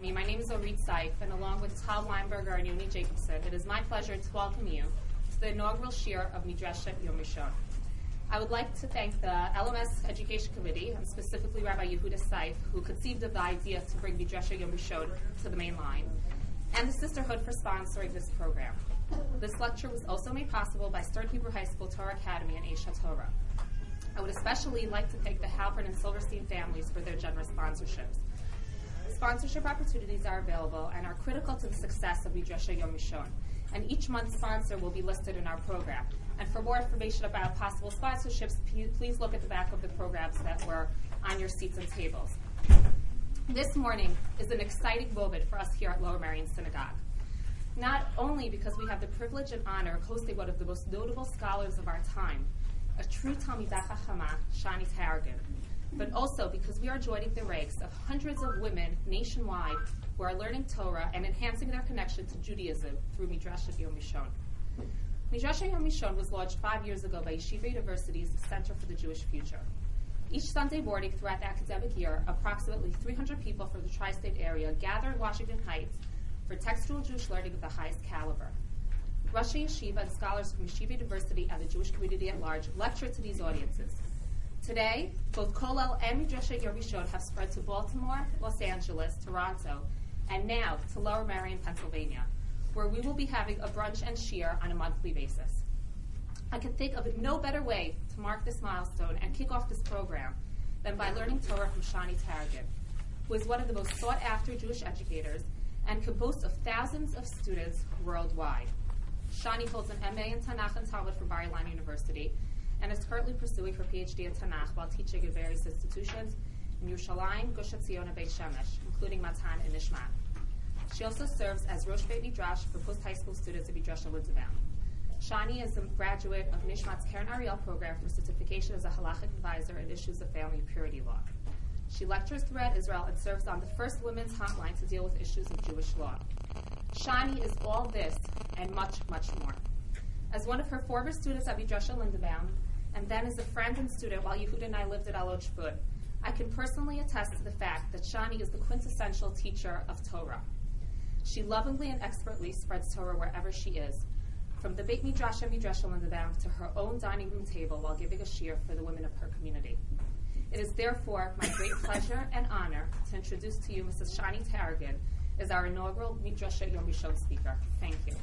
me. My name is Orit Seif, and along with Tal Weinberger and Yoni Jacobson, it is my pleasure to welcome you to the inaugural Shir of Midrashet Yom Rishon. I would like to thank the LMS Education Committee, and specifically Rabbi Yehuda Seif, who conceived of the idea to bring Midrashet Yom Rishon to the main line, and the Sisterhood for sponsoring this program. This lecture was also made possible by Stern Hebrew High School Torah Academy and Esha Torah. I would especially like to thank the Halpern and Silverstein families for their generous sponsorships. Sponsorship opportunities are available and are critical to the success of Midrashet Yom Rishon, and each month's sponsor will be listed in our program. And for more information about possible sponsorships, please look at the back of the programs that were on your seats and tables. This morning is an exciting moment for us here at Lower Merion Synagogue. Not only because we have the privilege and honor of hosting one of the most notable scholars of our time, a true Talmidat Chachama, Shani Targum, but also because we are joining the ranks of hundreds of women nationwide who are learning Torah and enhancing their connection to Judaism through Midrashet Yom Rishon. Midrashet Yom Rishon was launched 5 years ago by Yeshiva University's Center for the Jewish Future. Each Sunday morning throughout the academic year, approximately 300 people from the tri-state area gather in Washington Heights for textual Jewish learning of the highest caliber. Rosh Yeshiva and scholars from Yeshiva University and the Jewish community at large lecture to these audiences. Today, both Kollel and Midrashet Yom Rishon have spread to Baltimore, Los Angeles, Toronto, and now to Lower Merion, Pennsylvania, where we will be having a brunch and shir on a monthly basis. I can think of no better way to mark this milestone and kick off this program than by learning Torah from Shani Targum, who is one of the most sought-after Jewish educators and can boast of thousands of students worldwide. Shani holds an MA in Tanakh and Talmud from Bar-Ilan University and is currently pursuing her PhD in Tanakh while teaching in various institutions in Yerushalayim, Gush Etzion, and Beit Shemesh, including Matan and Nishmat. She also serves as Rosh Beit Midrash for post-high school students at Midrash Lindenbaum. Shani is a graduate of Nishmat's Karen Ariel program for certification as a halachic advisor in issues of family and purity law. She lectures throughout Israel and serves on the first women's hotline to deal with issues of Jewish law. Shani is all this and much, much more. As one of her former students at Midrash Lindenbaum, and then as a friend and student while Yehuda and I lived at Alot Shvut, I can personally attest to the fact that Shani is the quintessential teacher of Torah. She lovingly and expertly spreads Torah wherever she is, from the Beit Midrash and Midrash Lindenbaum to her own dining room table while giving a shir for the women of her community. It is therefore my great pleasure and honor to introduce to you Mrs. Shani Targum as our inaugural Midrashet Yom Rishon speaker. Thank you.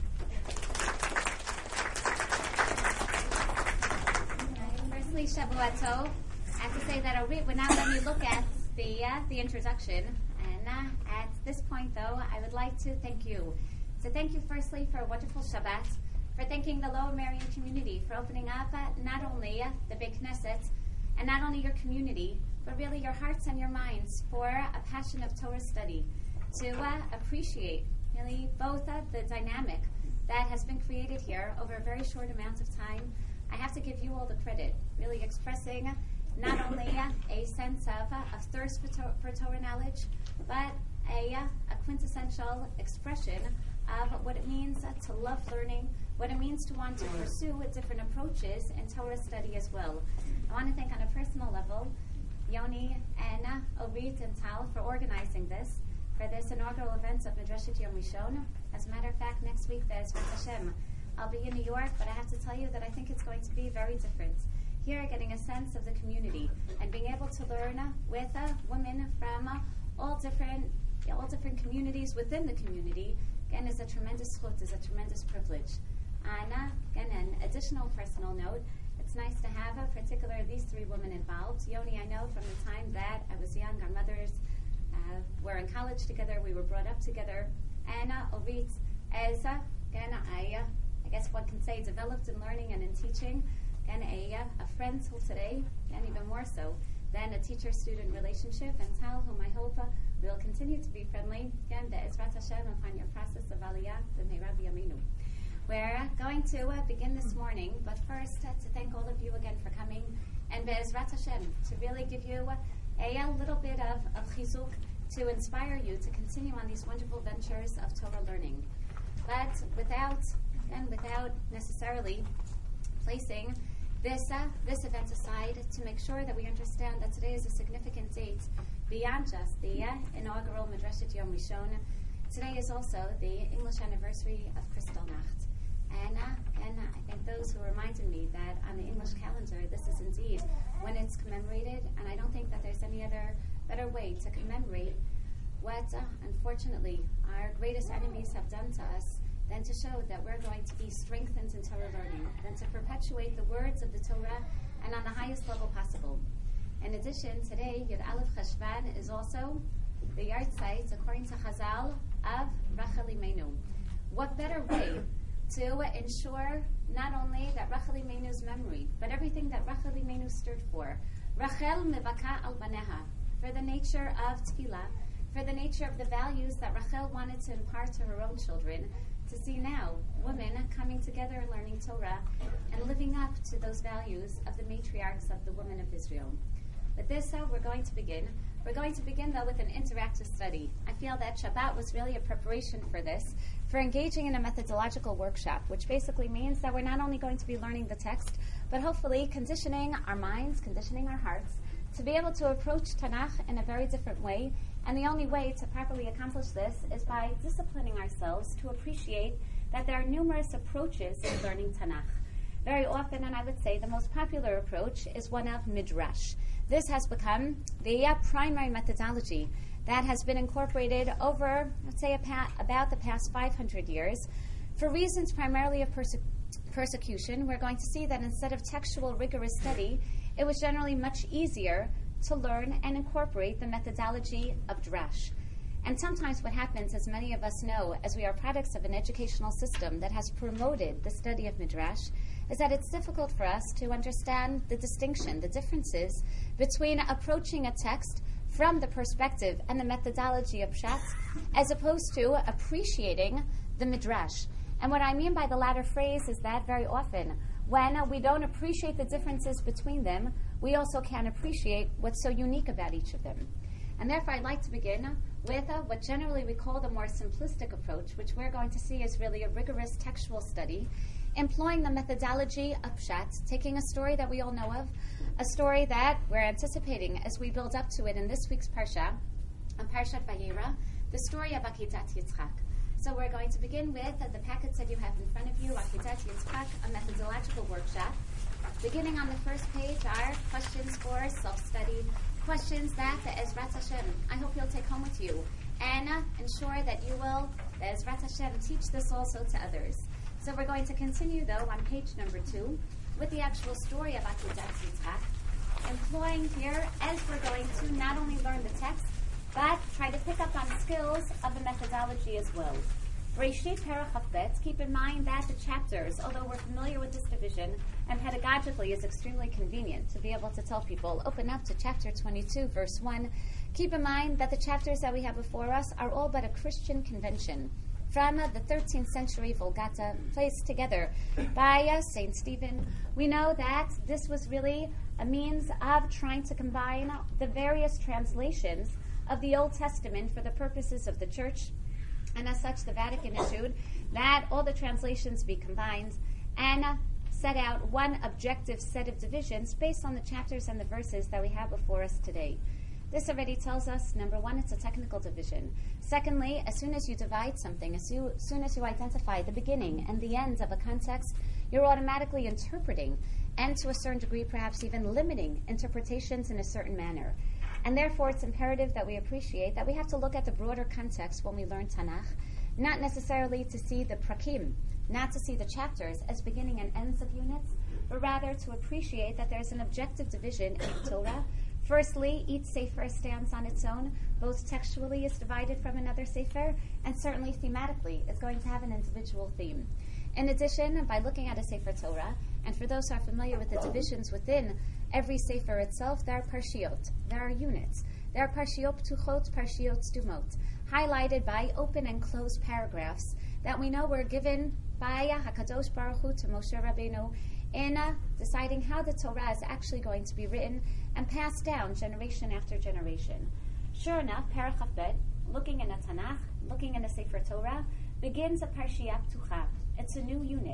Firstly, Shavuot Tov. I have to say that Orit would not let me look at the introduction. And at this point, though, I would like to thank you. So thank you firstly for a wonderful Shabbat, for thanking the Lower Merion community for opening up not only the Beit Knesset and not only your community, but really your hearts and your minds for a passion of Torah study, to appreciate really both the dynamic that has been created here over a very short amount of time. I have to give you all the credit, really expressing not only a sense of a thirst for Torah knowledge, but a quintessential expression of what it means to love learning, what it means to want to pursue different approaches in Torah study as well. I want to thank on a personal level Yoni and Orit and Tal for organizing this, for this inaugural event of Midrashet Yom Rishon. As a matter of fact, next week, Be'ezrat Hashem, I'll be in New York, but I have to tell you that I think it's going to be very different. Here, getting a sense of the community and being able to learn with women from all different communities within the community, again, is a tremendous chut, is a tremendous privilege. And again, an additional personal note, it's nice to have particularly these three women involved. Yoni, I know from the time that I was young, our mothers were in college together, we were brought up together. And Orit, as again, I guess one can say developed in learning and in teaching, again, a friend till today, and even more so than a teacher-student relationship. And Tal, whom I hope will continue to be friendly, again, Be'ezrat Hashem, upon your process of Aliyah, B'meira B'yameinu. We're going to begin this morning, but first to thank all of you again for coming, and Be'ezrat Hashem, to really give you a little bit of chizuk, to inspire you to continue on these wonderful ventures of Torah learning. But without necessarily placing this event aside, to make sure that we understand that today is a significant date beyond just the inaugural Midrashet Yom Rishon. Today is also the English anniversary of Kristallnacht. And I thank those who reminded me that on the English calendar, this is indeed when it's commemorated, and I don't think that there's any other better way to commemorate what, unfortunately, our greatest enemies have done to us than to show that we're going to be strengthened in Torah learning, than to perpetuate the words of the Torah and on the highest level possible. In addition, today, Yud Aleph Cheshvan is also the yahrzeit, according to Chazal, of Rachel Imenu. What better way to ensure not only that Rachel Imenu's memory, but everything that Rachel Imenu stood for. Rachel mevaka al baneha, for the nature of tefillah, for the nature of the values that Rachel wanted to impart to her own children, to see now women coming together and learning Torah and living up to those values of the matriarchs of the women of Israel. With this, we're going to begin. We're going to begin, though, with an interactive study. I feel that Shabbat was really a preparation for this, for engaging in a methodological workshop, which basically means that we're not only going to be learning the text, but hopefully conditioning our minds, conditioning our hearts, to be able to approach Tanakh in a very different way. And the only way to properly accomplish this is by disciplining ourselves to appreciate that there are numerous approaches to learning Tanakh. Very often, and I would say the most popular approach, is one of Midrash. This has become the primary methodology that has been incorporated over, let's say, about the past 500 years. For reasons primarily of persecution, we're going to see that instead of textual rigorous study, it was generally much easier to learn and incorporate the methodology of Drash. And sometimes what happens, as many of us know, as we are products of an educational system that has promoted the study of Midrash, is that it's difficult for us to understand the distinction, the differences between approaching a text from the perspective and the methodology of Pshat, as opposed to appreciating the Midrash. And what I mean by the latter phrase is that very often, when we don't appreciate the differences between them, we also can't appreciate what's so unique about each of them. And therefore, I'd like to begin with what generally we call the more simplistic approach, which we're going to see is really a rigorous textual study, employing the methodology of Pshat, taking a story that we all know of, a story that we're anticipating as we build up to it in this week's Parsha, Parshat Vayera, the story of Akedat Yitzchak. So we're going to begin with the packets that you have in front of you, Akedat Yitzchak, a methodological workshop. Beginning on the first page are questions for self-study, questions that the Ezrat Hashem, I hope you'll take home with you, and ensure that you will, the Ezrat Hashem, teach this also to others. So we're going to continue, though, on page number 2, with the actual story of Akedat Yitzchak, employing here, as we're going to not only learn the text, but try to pick up on skills of the methodology as well. Breshit Perach, keep in mind that the chapters, although we're familiar with this division, and pedagogically is extremely convenient to be able to tell people, open up to chapter 22, verse 1. Keep in mind that the chapters that we have before us are all but a Christian convention from the 13th century Vulgata, placed together by St. Stephen. We know that this was really a means of trying to combine the various translations of the Old Testament for the purposes of the church, and as such the Vatican issued that all the translations be combined and set out one objective set of divisions based on the chapters and the verses that we have before us today. This already tells us, number one, it's a technical division. Secondly, as soon as you divide something, as soon as you identify the beginning and the end of a context, you're automatically interpreting, and to a certain degree perhaps even limiting interpretations in a certain manner. And therefore, it's imperative that we appreciate that we have to look at the broader context when we learn Tanakh, not necessarily to see the prakim, not to see the chapters as beginning and ends of units, but rather to appreciate that there's an objective division in the Torah. Firstly, each sefer stands on its own, both textually is divided from another sefer, and certainly thematically it's going to have an individual theme. In addition, by looking at a sefer Torah, and for those who are familiar with the divisions within every sefer itself, there are parshiot, there are units. There are parshiot ptuchot, parshiot stumot, highlighted by open and closed paragraphs that we know were given by HaKadosh Baruch Hu to Moshe Rabbeinu in deciding how the Torah is actually going to be written and passed down generation after generation. Sure enough, Perach Chafbet, looking in a Tanakh, looking in a Sefer Torah, begins a Parshiya Ptucha. It's a new unit.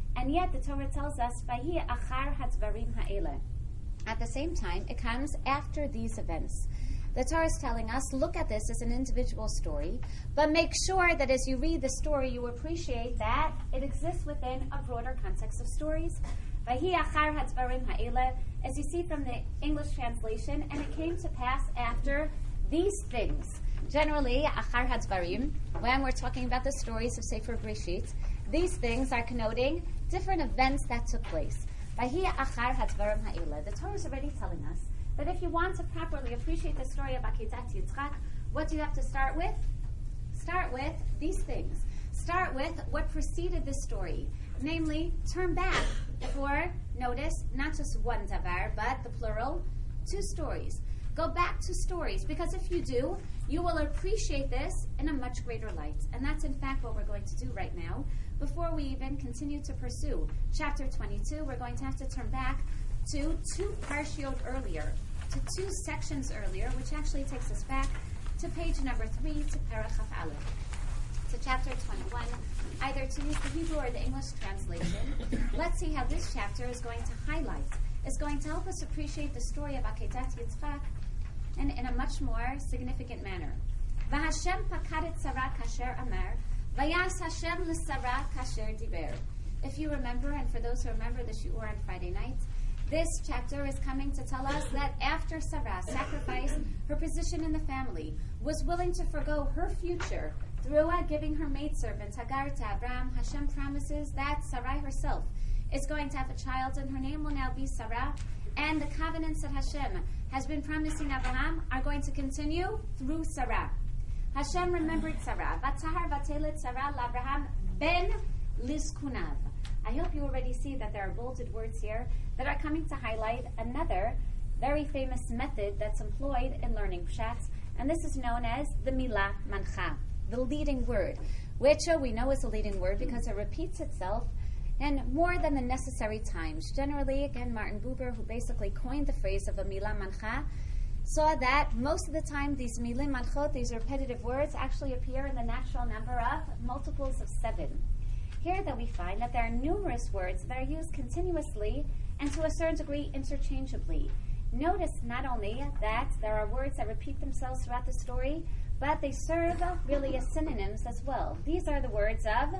And yet the Torah tells us, Vahi achar hadvarim ha'eleh. At the same time, it comes after these events. The Torah is telling us, look at this as an individual story, but make sure that as you read the story, you appreciate that it exists within a broader context of stories. Vahi achar hadvarim ha'eleh, as you see from the English translation, and it came to pass after these things. Generally, achar hadvarim, when we're talking about the stories of Sefer Breshit, these things are connoting different events that took place. Vahi achar hadvarim ha'eleh. The Torah is already telling us that if you want to properly appreciate the story of Akedat Yitzchak, what do you have to start with? Start with these things. Start with what preceded this story. Namely, turn back for, notice, not just one davar, but the plural, 2 stories. Go back to stories, because if you do, you will appreciate this in a much greater light. And that's in fact what we're going to do right now. Before we even continue to pursue chapter 22, we're going to have to turn back to 2 parshiot earlier, to 2 sections earlier, which actually takes us back to page number 3 to Parach Chaf Aleph, to chapter 21, either to use the Hebrew or the English translation. Let's see how this chapter is going to highlight, is going to help us appreciate the story of Akedat Yitzchak and in a much more significant manner. V'Hashem pakadet Sarah kasher amar, v'yas Hashem l'Sarah kasher diber. If you remember, and for those who remember the shiur on Friday night, this chapter is coming to tell us that after Sarah sacrificed her position in the family, was willing to forgo her future through giving her maidservant Hagar to Abraham, Hashem promises that Sarai herself is going to have a child, and her name will now be Sarah. And the covenants that Hashem has been promising Abraham are going to continue through Sarah. Hashem remembered Sarah. Vatahar vatelet Sarah l'Abraham ben lizkunav. I hope you already see that there are bolded words here that are coming to highlight another very famous method that's employed in learning Pshat, and this is known as the Milah Mancha, the leading word, which we know is a leading word because it repeats itself and more than the necessary times. Generally, again, Martin Buber, who basically coined the phrase of a Milah Mancha, saw that most of the time these Milim Manchot, these repetitive words, actually appear in the natural number of multiples of 7. Here that we find that there are numerous words that are used continuously and to a certain degree interchangeably. Notice not only that there are words that repeat themselves throughout the story, but they serve really as synonyms as well. These are the words of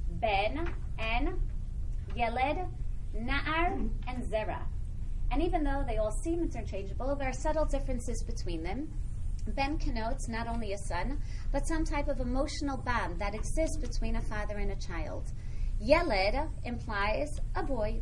ben and yeled, na'ar, and zera. And even though they all seem interchangeable, there are subtle differences between them. Ben connotes not only a son, but some type of emotional bond that exists between a father and a child. Yeled implies a boy,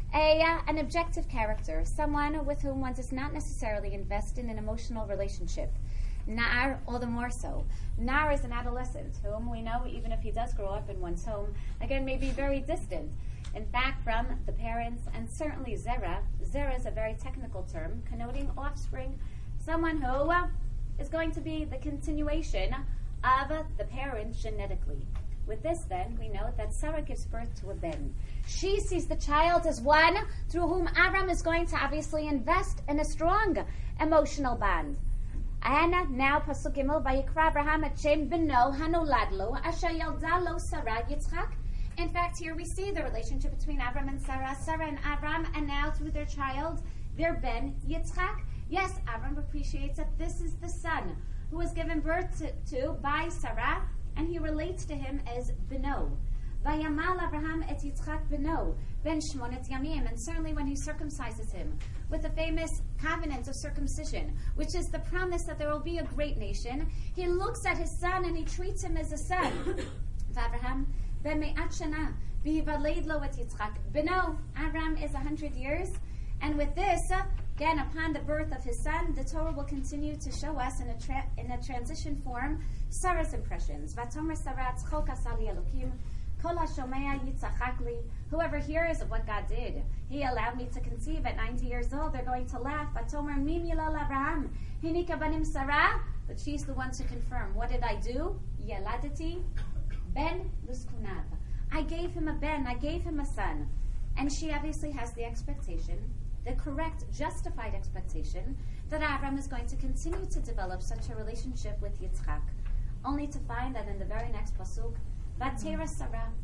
an objective character, someone with whom one does not necessarily invest in an emotional relationship. Na'ar, all the more so. Na'ar is an adolescent, whom we know, even if he does grow up in one's home, again, may be very distant, in fact, from the parents, and certainly zera. Zera is a very technical term, connoting offspring, someone who is going to be the continuation of the parent genetically. With this, then, we note that Sarah gives birth to a ben. She sees the child as one through whom Avram is going to obviously invest in a strong emotional bond. And now, Pasuk Gimel, Vayikra Abraham et Shem beno hanolad lo, asher yalda lo Sarah Yitzchak. In fact, here we see the relationship between Avram and Sarah, Sarah and Avram, and now through their child, their ben Yitzchak. Yes, Avram appreciates that this is the son who was given birth to by Sarah, and he relates to him as Beno. Vayamal Abraham et Yitzchak Beno, ben Shmonet Yamim, and certainly when he circumcises him with the famous covenant of circumcision, which is the promise that there will be a great nation, he looks at his son and he treats him as a son. Abraham ben Me'at Shana, v'hivaleid lo et Yitzchak Beno. Abraham is 100 years, and with this, again, upon the birth of his son, the Torah will continue to show us in a transition form Sarah's impressions. Vatomer Sarah tzchok asali Elokim, kol hashomea yitzchak li. Whoever hears of what God did, He allowed me to conceive at 90 years old. They're going to laugh. Vatomer mim yilol Avraham, hinika banim Sarah. But she's the one to confirm. What did I do? Yeladati ben luskunav. I gave him a ben. I gave him a son. And she obviously has the expectation, the correct, justified expectation, that Avram is going to continue to develop such a relationship with Yitzchak, only to find that in the very next pasuk, Vatera Sarah,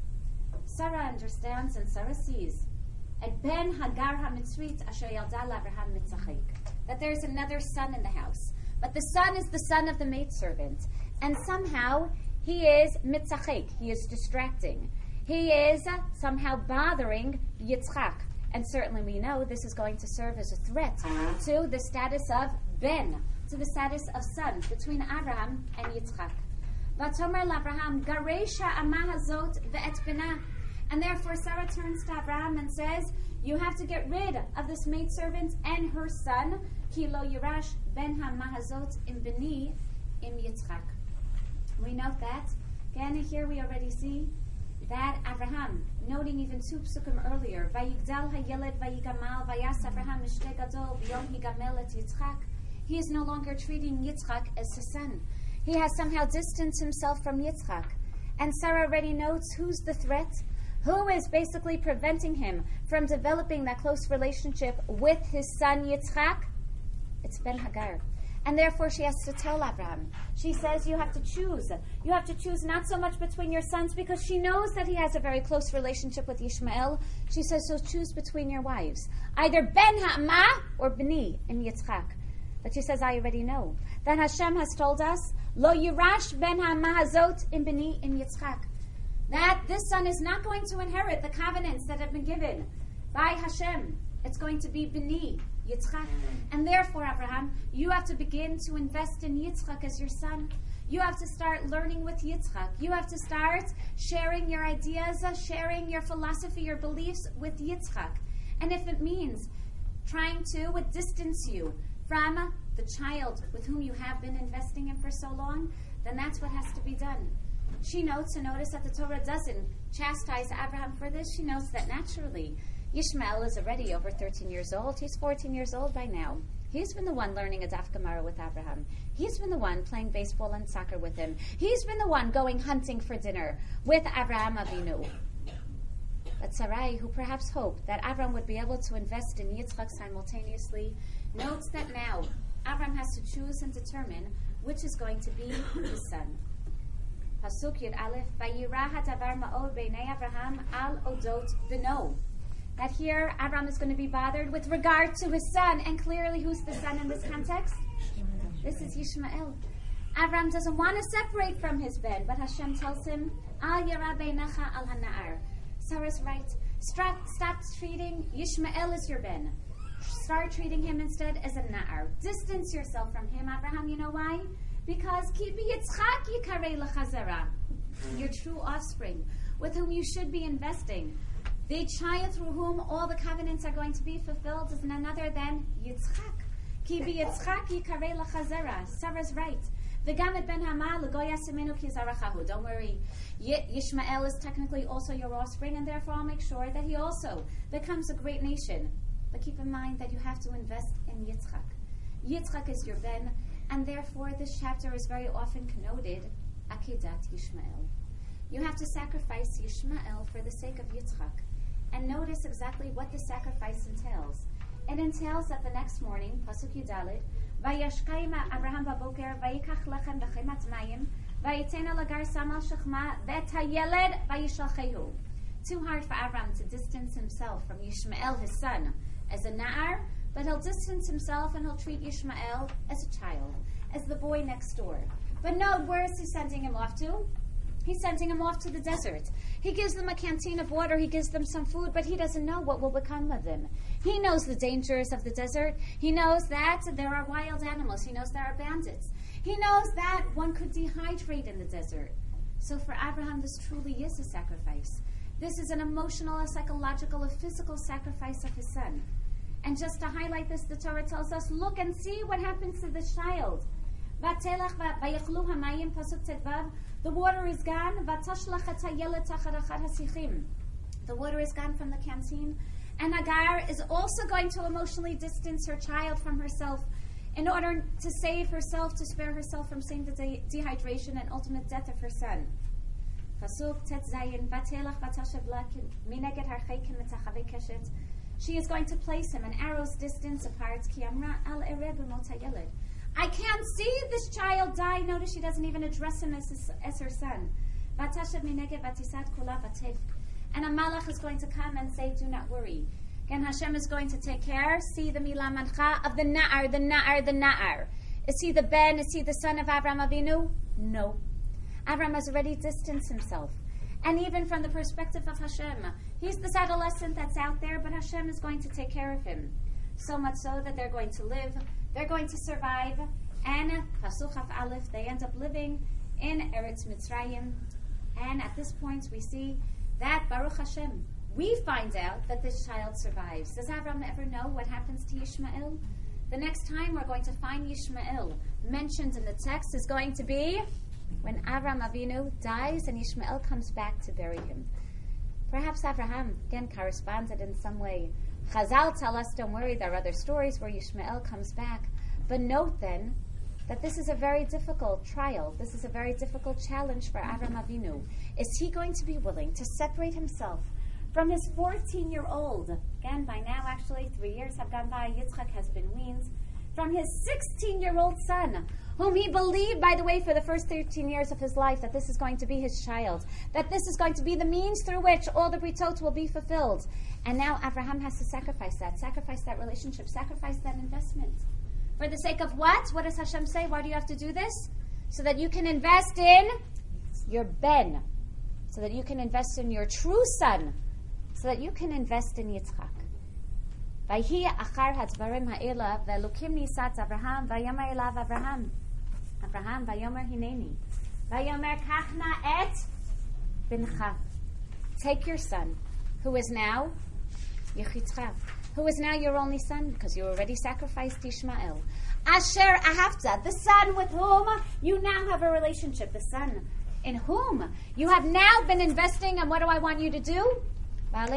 Sarah understands and Sarah sees Et ben Hagar HaMitzrit Asher Yalda L'Avraham Mitzachik, that there's another son in the house. But the son is the son of the maidservant. And somehow he is Mitzachik, he is distracting. He is somehow bothering Yitzchak. And certainly we know this is going to serve as a threat to the status of Ben, to the status of son between Abraham and Yitzchak. Vatomer L'Avraham Garesha Amah Hazot Ve'et Bina. And therefore Sarah turns to Abraham and says, you have to get rid of this maidservant and her son, Ki lo yirash ben ha-mahazot im beni im Yitzchak. We note that, again here we already see that Abraham, noting even 2 psukim earlier, Vayigdal ha-yeled vayigamal vayas Abraham mishte gadol v'yom higamel et Yitzchak, he is no longer treating Yitzchak as his son. He has somehow distanced himself from Yitzchak. And Sarah already notes who's the threat. Who is basically preventing him from developing that close relationship with his son Yitzchak? It's Ben Hagar. And therefore she has to tell Abraham. She says you have to choose. You have to choose not so much between your sons, because she knows that he has a very close relationship with Ishmael. She says, so choose between your wives. Either Ben Ha'ama or Beni in Yitzchak. But she says, I already know. That Hashem has told us, Lo Yirash Ben Ha'ama Hazot in Beni in Yitzchak. That this son is not going to inherit the covenants that have been given by Hashem. It's going to be Beni, Yitzchak. And therefore, Abraham, you have to begin to invest in Yitzchak as your son. You have to start learning with Yitzchak. You have to start sharing your ideas, sharing your philosophy, your beliefs with Yitzchak. And if it means trying to distance you from the child with whom you have been investing in for so long, then that's what has to be done. She notes, and notice that the Torah doesn't chastise Abraham for this. She notes that naturally, Ishmael is already over 13 years old. He's 14 years old by now. He's been the one learning a Daf Gemara with Abraham. He's been the one playing baseball and soccer with him. He's been the one going hunting for dinner with Abraham Avinu. But Sarai, who perhaps hoped that Abraham would be able to invest in Yitzchak simultaneously, notes that now Abraham has to choose and determine which is going to be his son. Pasuk Yud Aleph, Vayira hadavar ma'od b'nei Abraham al odot beno. That here, Abraham is going to be bothered with regard to his son, and clearly who's the son in this context? This is Yishmael. Abraham doesn't want to separate from his ben, but Hashem tells him, Al yara beinecha al hana'ar. Sarah's right. Stop treating Yishmael as your ben. Start treating him instead as a na'ar. Distance yourself from him, Abraham. You know why? Because ki b'yitzchak yikarei l'chazara, your true offspring, with whom you should be investing. The child through whom all the covenants are going to be fulfilled is none other than Yitzchak. Ki b'yitzchak yikarei l'chazara. Sarah's right. V'gam et ben hama l'goya semenu ki zarachahu. Don't worry. Yishmael is technically also your offspring, and therefore I'll make sure that he also becomes a great nation. But keep in mind that you have to invest in Yitzchak. Yitzchak is your ben, and therefore this chapter is very often connoted Akedat Yishmael. You have to sacrifice Yishmael for the sake of Yitzchak. And notice exactly what the sacrifice entails. It entails that the next morning, Pasuk Yudalit, Vayashkaim Abraham baboker, Vayikach lechem v'chemat mayim, Vayitena lagar samal shechma, Vet hayeled vayishalchehu. Too hard for Abraham to distance himself from Yishmael, his son, as a na'ar, but he'll distance himself and he'll treat Yishmael as a child, as the boy next door. But no, where is he sending him off to? He's sending him off to the desert. He gives them a canteen of water, he gives them some food, but he doesn't know what will become of them. He knows the dangers of the desert. He knows that there are wild animals. He knows there are bandits. He knows that one could dehydrate in the desert. So for Abraham, this truly is a sacrifice. This is an emotional, a psychological, a physical sacrifice of his son. And just to highlight this, the Torah tells us, look and see what happens to this child. The water is gone. The water is gone from the canteen. And Hagar is also going to emotionally distance her child from herself in order to save herself, to spare herself from seeing the dehydration and ultimate death of her son. She is going to place him an arrow's distance apart. I can't see this child die. Notice she doesn't even address him as her son. And a malach is going to come and say, do not worry. Again, Hashem is going to take care. See the milah mancha of the na'ar. Is he the ben? Is he the son of Avraham Avinu? No. Avraham has already distanced himself. And even from the perspective of Hashem, he's this adolescent that's out there, but Hashem is going to take care of him. So much so that they're going to live, they're going to survive, and Pasuk Chaf Aleph, they end up living in Eretz Mitzrayim. And at this point, we see that Baruch Hashem, we find out that this child survives. Does Avraham ever know what happens to Yishmael? The next time we're going to find Yishmael mentioned in the text is going to be when Avraham Avinu dies and Yishmael comes back to bury him. Perhaps Avraham, again, corresponded in some way. Chazal tell us, don't worry, there are other stories where Yishmael comes back. But note then that this is a very difficult trial. This is a very difficult challenge for Avraham Avinu. Is he going to be willing to separate himself from his 14-year-old, again, by now actually 3 years have gone by, Yitzchak has been weaned, from his 16-year-old son, whom he believed, by the way, for the first 13 years of his life, that this is going to be his child, that this is going to be the means through which all the britot will be fulfilled. And now Avraham has to sacrifice that relationship, sacrifice that investment. For the sake of what? What does Hashem say? Why do you have to do this? So that you can invest in your ben, so that you can invest in your true son, so that you can invest in Yitzchak. Vayhi achar hadvarim ha'ela ve'elokim nisat Avraham vayomer elav Avraham vayomer hineni vayomer kachna et bincha. Take your son, who is now Yechitzcha, who is now your only son, because you already sacrificed Ishmael. Asher ahavta, the son with whom you now have a relationship, the son in whom you have now been investing, and what do I want you to do? And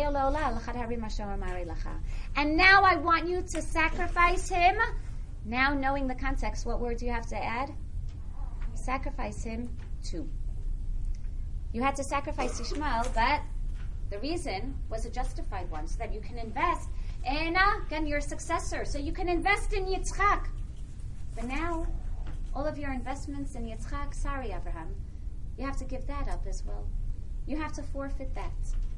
now I want you to sacrifice him. Now, knowing the context, what word do you have to add? Sacrifice him to. You had to sacrifice Ishmael, but the reason was a justified one, so that you can invest in, again, your successor, so you can invest in Yitzchak. But now, all of your investments in Yitzchak, sorry, Avraham, you have to give that up as well. You have to forfeit that.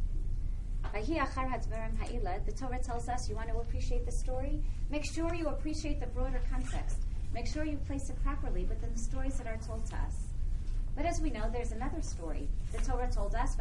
The Torah tells us, you want to appreciate the story? Make sure you appreciate the broader context. Make sure you place it properly within the stories that are told to us. But as we know, there's another story. The Torah told us,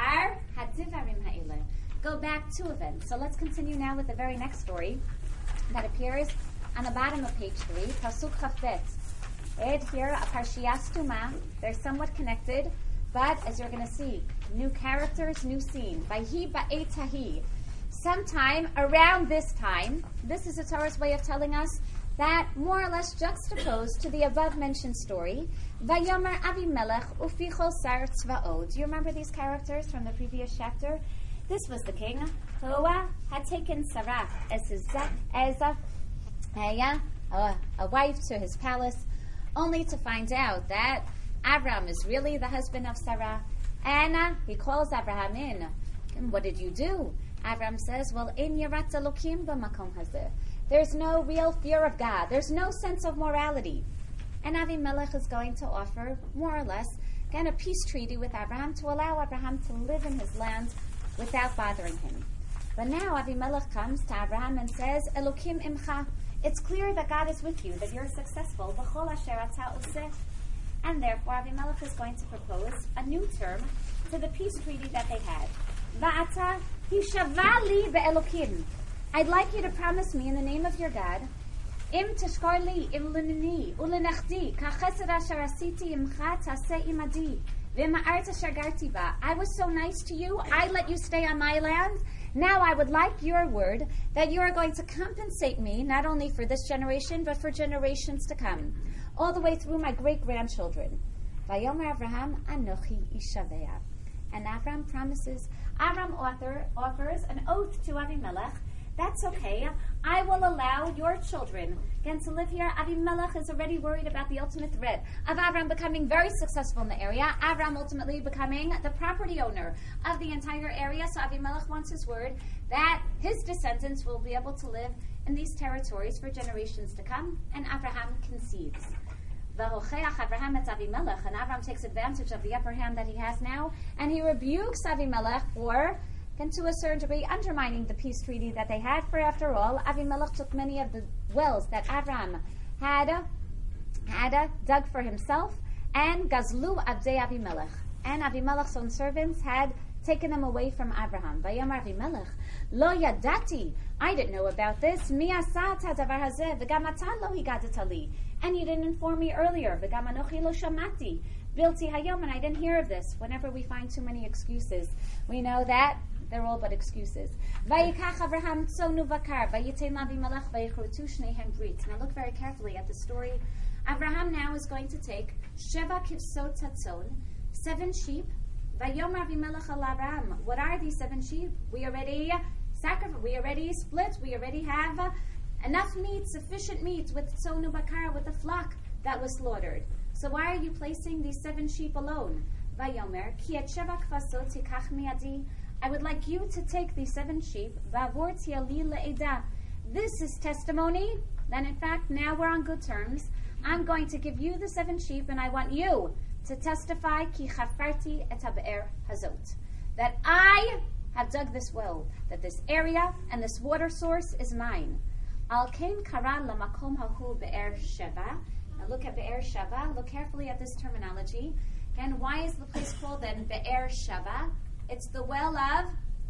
go back 2 events. So let's continue now with the very next story that appears on the bottom of page 3, Pasuk Chafet. Here, a Parshiyas Tumah. They're somewhat connected, but as you're going to see, new characters, new scene. Vayhi ba'et hahi. Sometime around this time, this is the Torah's way of telling us that more or less juxtaposed to the above-mentioned story, Vayomer Avimelech ufichol sar tzvaot. Do you remember these characters from the previous chapter? This was the king who had taken Sarah as a wife to his palace, only to find out that Abraham is really the husband of Sarah. And he calls Abraham in. And what did you do? Abraham says, well, in Yirat Elokim b'makom hazeh. There's no real fear of God. There's no sense of morality. And Avimelech is going to offer, more or less, again, a peace treaty with Abraham to allow Abraham to live in his land without bothering him. But now Avimelech comes to Abraham and says, Elokim imcha. It's clear that God is with you, that you're successful. B'chol asher ata oseh. And therefore, Avimelech is going to propose a new term to the peace treaty that they had. Va'ata hishavali be'elokim. I'd like you to promise me in the name of your God, im tishkor li im linini ulenachdi kachesed asher asiti imcha taseh imadi v'ma'arta shagarti ba. I was so nice to you. I let you stay on my land. Now I would like your word that you are going to compensate me not only for this generation but for generations to come, all the way through my great-grandchildren. Vayomer Avraham anochi ishavea. And Avraham promises, Avraham offers an oath to Avimelech, that's okay, I will allow your children again to live here. Avimelech is already worried about the ultimate threat of Avraham becoming very successful in the area, Avraham ultimately becoming the property owner of the entire area. So Avimelech wants his word that his descendants will be able to live in these territories for generations to come, and Avraham concedes. V'hocheach Avraham et Avimelech, and Avraham takes advantage of the upper hand that he has now, and he rebukes Avimelech for, and to a certain degree, undermining the peace treaty that they had. For after all, Avimelech took many of the wells that Avraham had dug for himself, and Gazlu Abdei Avimelech, and Avimelech's own servants had taken them away from Abraham. Vayamar Avimelech, Lo yadati, I didn't know about this. Mi asata davar hazeh, v'gam ata lo higadata li, and you didn't inform me earlier. V'gam anochi lo shamati, bilti hayom, and I didn't hear of this. Whenever we find too many excuses, we know that they're all but excuses. Vayikach Avraham tzonu vakar, vayitem Avimelech vayichrutu shnehem brit. Now look very carefully at the story. Abraham now is going to take sheva kivsot tatzon, 7 sheep. Vayomer Avimelech al Avraham. What are these 7 sheep? We already sacrificed. We already split. We already have enough meat, sufficient meat with tzonu bakar, with the flock that was slaughtered. So why are you placing these 7 sheep alone? Vayomer ki et sheva kvasot tikach miadi. I would like you to take these 7 sheep. Vavor tiali le'eda. This is testimony. Then in fact now we're on good terms. I'm going to give you the 7 sheep, and I want you to testify ki chafarti et habe'er hazot, that I have dug this well, that this area and this water source is mine. Al kain karan lamakom hahu be'er sheva. Now look at be'er sheva. Look carefully at this terminology. Again, why is the place called then be'er sheva? It's the well of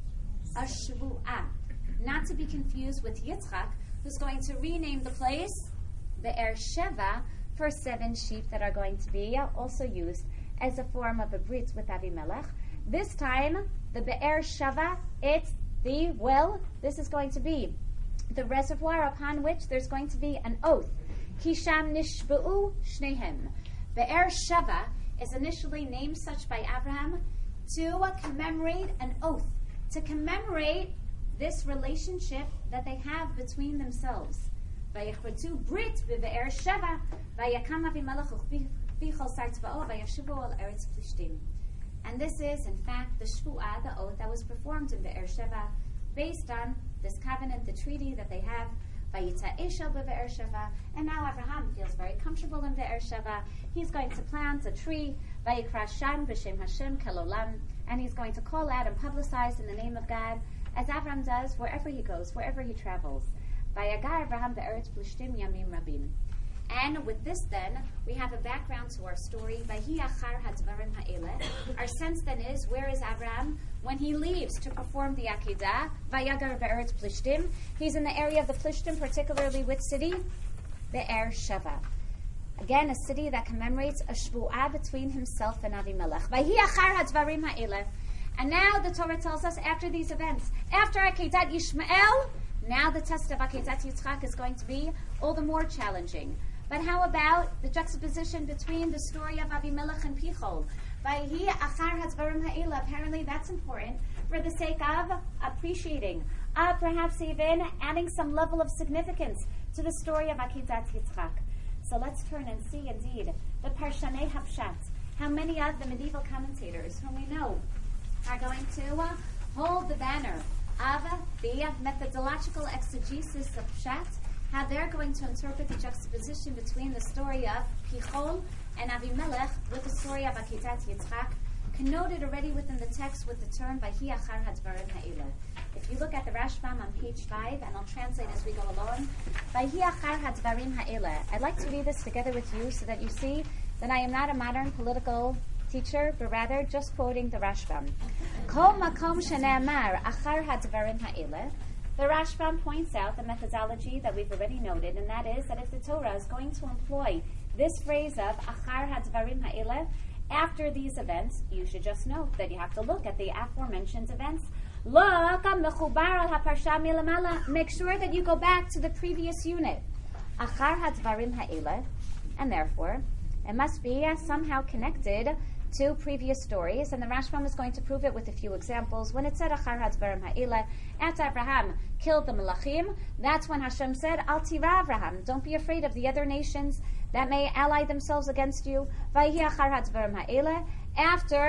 Ashvu'ah, not to be confused with Yitzchak, who's going to rename the place Be'er Sheva for 7 sheep that are going to be also used as a form of a brit with Avimelech. This time, the Be'er Sheva, it's the well. This is going to be the reservoir upon which there's going to be an oath. Kisham nishbu'u shnehem. Be'er Sheva is initially named such by Abraham to commemorate an oath, to commemorate this relationship that they have between themselves. Vayichretu brit be'er sheva, vayakam Avimelech u'chvichol sar tzva'o, vayashuvu al eretz plishtim. And this is, in fact, the shvu'ah, the oath that was performed in Be'er Sheva, based on this covenant, the treaty that they have. Vayita'eshel be'er Sheva, and now Abraham feels very comfortable in Be'er Sheva. He's going to plant a tree, Vayikra Shan b'shem Hashem kelolam, and he's going to call out and publicize in the name of God, as Abraham does wherever he goes, wherever he travels. Vayagar Abraham be'eretz plishtim yamim rabim. And with this then, we have a background to our story. Vahi achar hadvarim ha'eleh. Our sense then is, where is Abraham? When he leaves to perform the Akedah, Vayagar be'eretz plishtim. He's in the area of the Plishtim, particularly which city? Be'er Sheva. Again, a city that commemorates a shvu'ah between himself and Avimelech. Vahi achar hadvarim ha'eleh. And now the Torah tells us, after these events, after Akedat Yishmael, now the test of Akedat Yitzchak is going to be all the more challenging. But how about the juxtaposition between the story of Avimelech and Pichol? Vayhi achar hadvarim ha'ela. Apparently that's important for the sake of appreciating, perhaps even adding some level of significance to the story of Akedat Yitzchak. So let's turn and see indeed the Parshanei Hapshat, how many of the medieval commentators whom we know are going to hold the banner of the methodological exegesis of Pshat, how they're going to interpret the juxtaposition between the story of Pichol and Avimelech with the story of Akedat Yitzchak, connoted already within the text with the term Vahi achar hadvarim ha'eleh. If you look at the Rashbam on page 5, and I'll translate as we go along, Vahi achar hadvarim ha'eleh. I'd like to read this together with you so that you see that I am not a modern political teacher, but rather just quoting the Rashbam. Kol makom shene'amar achar hadvarim ha'eleh. The Rashbam points out the methodology that we've already noted, and that is that if the Torah is going to employ this phrase of achar hadvarim ha'eleh, after these events, you should just note that you have to look at the aforementioned events. Make sure that you go back to the previous unit. Achar hadvarim ha'eleh, and therefore it must be somehow connected to previous stories, and the Rashbam is going to prove it with a few examples. When it said achar hadvarim ha'eleh, after Abraham killed the Melachim, that's when Hashem said, Al tira Abraham, don't be afraid of the other nations that may ally themselves against you. Vayhi achar hadvarim ha'eleh, after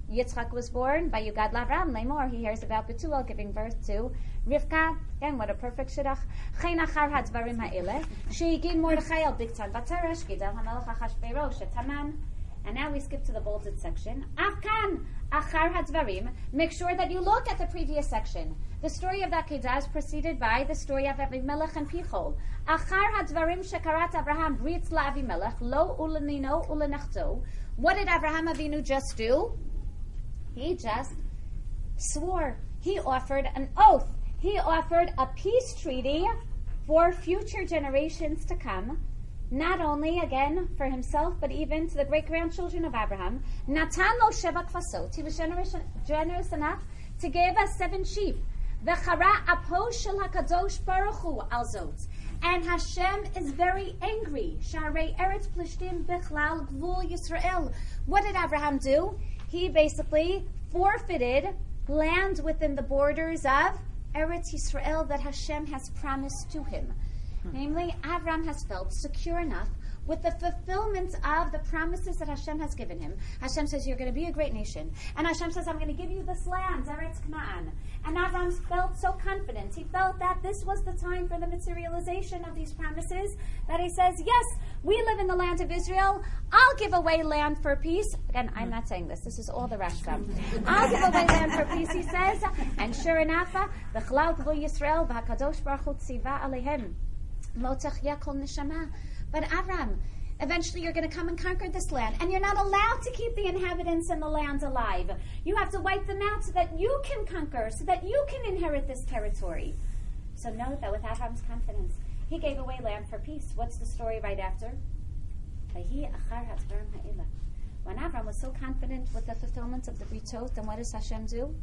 Yitzchak was born by Yugad Lavram. Lemor, he hears about Betuel giving birth to Rivka. Again, what a perfect shidduch. Chen achar hadvarim ha'ile. She'igid Mordechai al Bigtan Bateresh Gidel HaMelech Achashverosh et Haman. And now we skip to the bolded section. Afkan achar hadvarim. Make sure that you look at the previous section. The story of that Kedah is preceded by the story of Avimelech and Pichol. Achar hadvarim shekarat Avraham britz la'Avimelech lo ulenino ulenachto. What did Avraham Avinu just do? He just swore. He offered an oath. He offered a peace treaty for future generations to come. Not only, again, for himself, but even to the great-grandchildren of Abraham. Natan lo sheva kvasot. He was generous enough to give us 7 sheep. V'chara apo shel hakadosh baruch hu al zot. And Hashem is very angry. Sharei eretz plishtim bichlal gvul Yisrael. What did Abraham do? He basically forfeited land within the borders of Eretz Yisrael that Hashem has promised to him. Namely, Avram has felt secure enough with the fulfillment of the promises that Hashem has given him. Hashem says, you're going to be a great nation. And Hashem says, I'm going to give you this land, Eretz Canaan. And Avram felt so confident. He felt that this was the time for the materialization of these promises, that he says, yes, we live in the land of Israel. I'll give away land for peace. Again, I'm not saying this. This is all the Rashbam. I'll give away land for peace, he says. And sure enough, B'chlal Gvul Yisrael, V'hakadosh Baruch Hu tziva alehem. But Avram, eventually you're going to come and conquer this land, and you're not allowed to keep the inhabitants in the land alive. You have to wipe them out so that you can conquer, so that you can inherit this territory. So note that with Avram's confidence, he gave away land for peace. What's the story right after? When Avram was so confident with the fulfillment of the Britot, then what does Hashem do?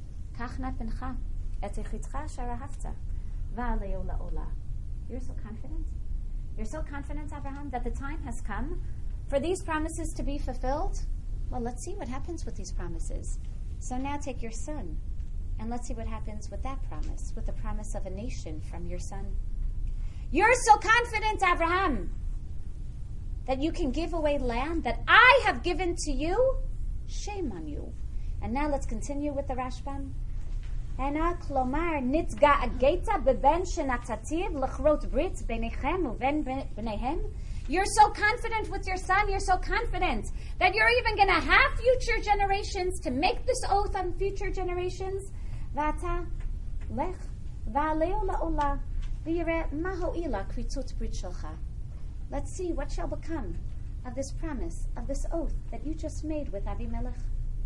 You're so confident. You're so confident, Abraham, that the time has come for these promises to be fulfilled. Well, let's see what happens with these promises. So now take your son, and let's see what happens with that promise, with the promise of a nation from your son. You're so confident, Abraham, that you can give away land that I have given to you. Shame on you. And now let's continue with the Rashbam. Klomar nitga'ageta beben shenatativ lechrot brit beinechem uven bneihem. You're so confident with your son, you're so confident that you're even going to have future generations to make this oath on future generations. Vata lech va'aleo la'ola v'yireh ma ho'ila kritut brit shelcha. Let's see what shall become of this promise, of this oath that you just made with Avimelech.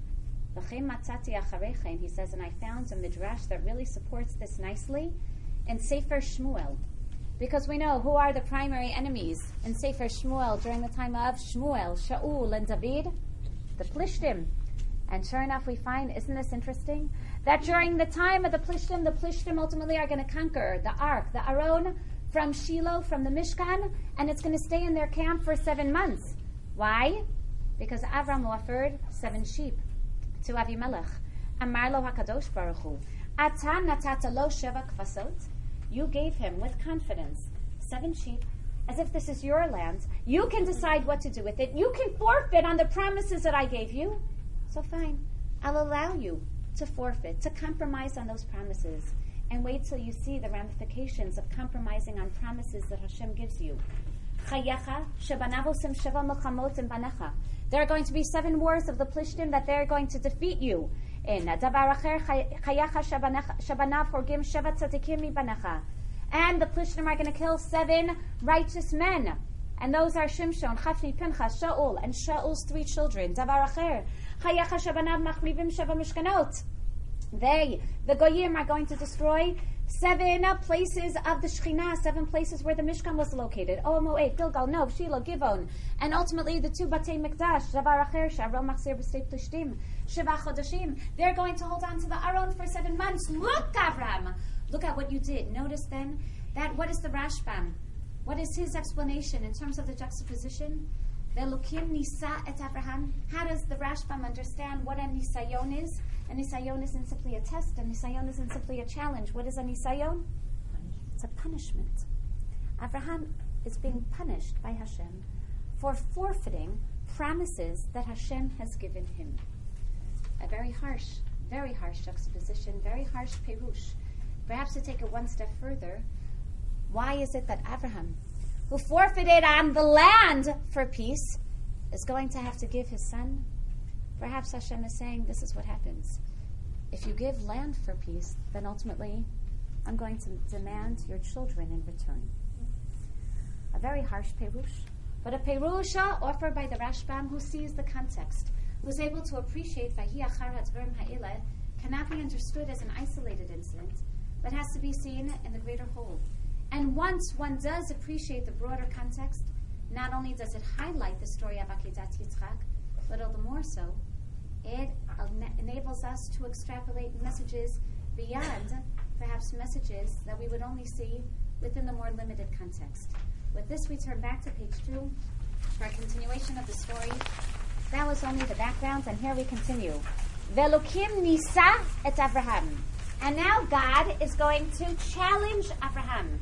He says, and I found a midrash that really supports this nicely in Sefer Shmuel. Because we know who are the primary enemies in Sefer Shmuel during the time of Shmuel, Shaul, and David? The Plishtim. And sure enough, we find, isn't this interesting? That during the time of the Plishtim ultimately are going to conquer the Ark, the Aron, from Shiloh, from the Mishkan, and it's going to stay in their camp for 7 months. Why? Because Avram offered 7 sheep to Avimelech. Amar lo HaKadosh Baruch Hu, Ata natata lo sheva kvasot. You gave him with confidence 7 sheep, as if this is your land. You can decide what to do with it. You can forfeit on the promises that I gave you. So fine, I'll allow you to forfeit, to compromise on those promises. And wait till you see the ramifications of compromising on promises that Hashem gives you. There are going to be 7 wars of the Plishtim that they're going to defeat you in. And the Plishtim are going to kill 7 righteous men. And those are Shimshon, Chafni, Pinchas, Shaul, and Shaul's 3 children. They, the Goyim, are going to destroy 7 places of the Shekhinah, 7 places where the Mishkan was located. Moed, Gilgal, Nov, Shiloh, Givon, and ultimately the 2 Batei Mikdash, Davar Acher, Sharol Machzir B'Stei Plishtim, Shiva Chodashim. They're going to hold on to the Aron for 7 months. Look, Avram! Look at what you did. Notice then that what is the Rashbam? What is his explanation in terms of the juxtaposition? Ve'elokim nisa et Avraham. How does the Rashbam understand what a nisayon is? A nisayon isn't simply a test. A nisayon isn't simply a challenge. What is a nisayon? It's a punishment. Avraham is being punished by Hashem for forfeiting promises that Hashem has given him. a very harsh juxtaposition, very harsh perush. Perhaps to take it one step further, why is it that Abraham, who forfeited on the land for peace, is going to have to give his son? Perhaps Hashem is saying, this is what happens. If you give land for peace, then ultimately I'm going to demand your children in return. A very harsh perush, but a perusha offered by the Rashbam who sees the context, who's able to appreciate Vahi Achar Hadvarim Ha'ileh cannot be understood as an isolated incident, but has to be seen in the greater whole. And once one does appreciate the broader context, not only does it highlight the story of Akedat Yitzchak, but all the more so, it enables us to extrapolate messages beyond perhaps messages that we would only see within the more limited context. With this, we turn back to page 2 for a continuation of the story. That was only the background, and here we continue. Velokim nisa et Abraham. And now God is going to challenge Abraham.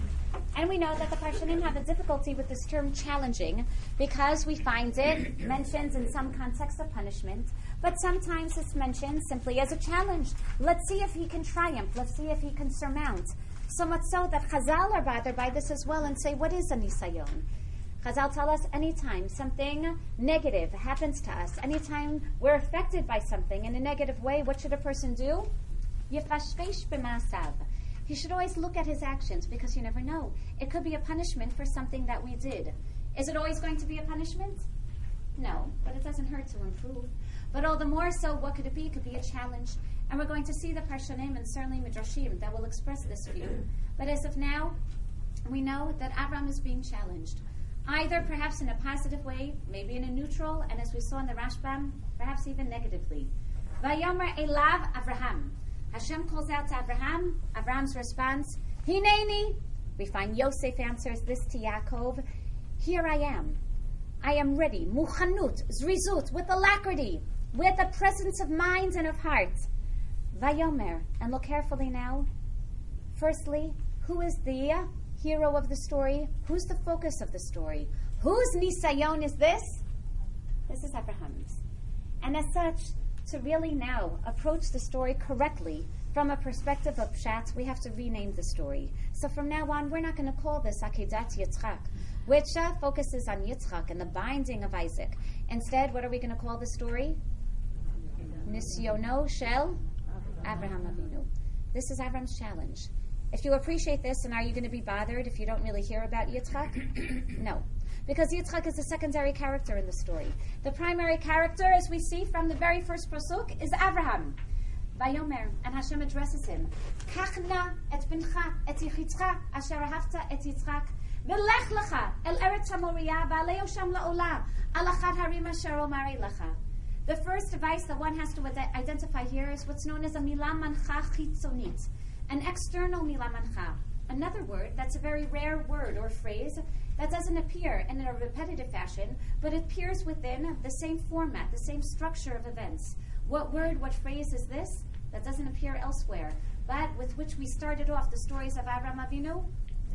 And we know that the Parshanim have a difficulty with this term challenging because we find it mentioned in some context of punishment, but sometimes it's mentioned simply as a challenge. Let's see if he can triumph. Let's see if he can surmount. So much so that Chazal are bothered by this as well and say, what is a nisayon? Chazal tell us anytime something negative happens to us, anytime we're affected by something in a negative way, what should a person do? Yifashvesh b'maasav. He should always look at his actions because you never know. It could be a punishment for something that we did. Is it always going to be a punishment? No, but it doesn't hurt to improve. But all the more so, what could it be? It could be a challenge. And we're going to see the Parshanim and certainly Midrashim that will express this view. But as of now, we know that Avram is being challenged. Either perhaps in a positive way, maybe in a neutral, and as we saw in the Rashbam, perhaps even negatively. Vayomer elav Avraham. Hashem calls out to Abraham. Abraham's response, Hineni. We find Yosef answers this to Yaakov. Here I am. I am ready. Muchanut, zrizut, with alacrity, with a presence of mind and of heart. Vayomer. And look carefully now. Firstly, who is the hero of the story? Who's the focus of the story? Whose nisayon is this? This is Abraham's. And as such, to really now approach the story correctly from a perspective of Pshat, we have to rename the story. So from now on, we're not going to call this Akedat Yitzchak, which focuses on Yitzchak and the binding of Isaac. Instead, what are we going to call the story? Nisyono Shel Abraham Avinu. This is Abraham's challenge. If you appreciate this, and are you going to be bothered if you don't really hear about Yitzchak? No. Because Yitzchak is a secondary character in the story. The primary character, as we see from the very first pasuk, is Abraham. Vayomer, and Hashem addresses him. Kachna et bincha et yichitzcha asher ahavta et Yitzchak v'lech lecha el eretz hamoriya v'aleo sham la'olah al achad harim asher omari lecha. The first device that one has to identify here is what's known as a milah mancha chitzonit, an external milah mancha. Another word that's a very rare word or phrase that doesn't appear in a repetitive fashion, but it appears within the same format, the same structure of events. What word, what phrase is this? That doesn't appear elsewhere, but with which we started off the stories of Avraham Avinu.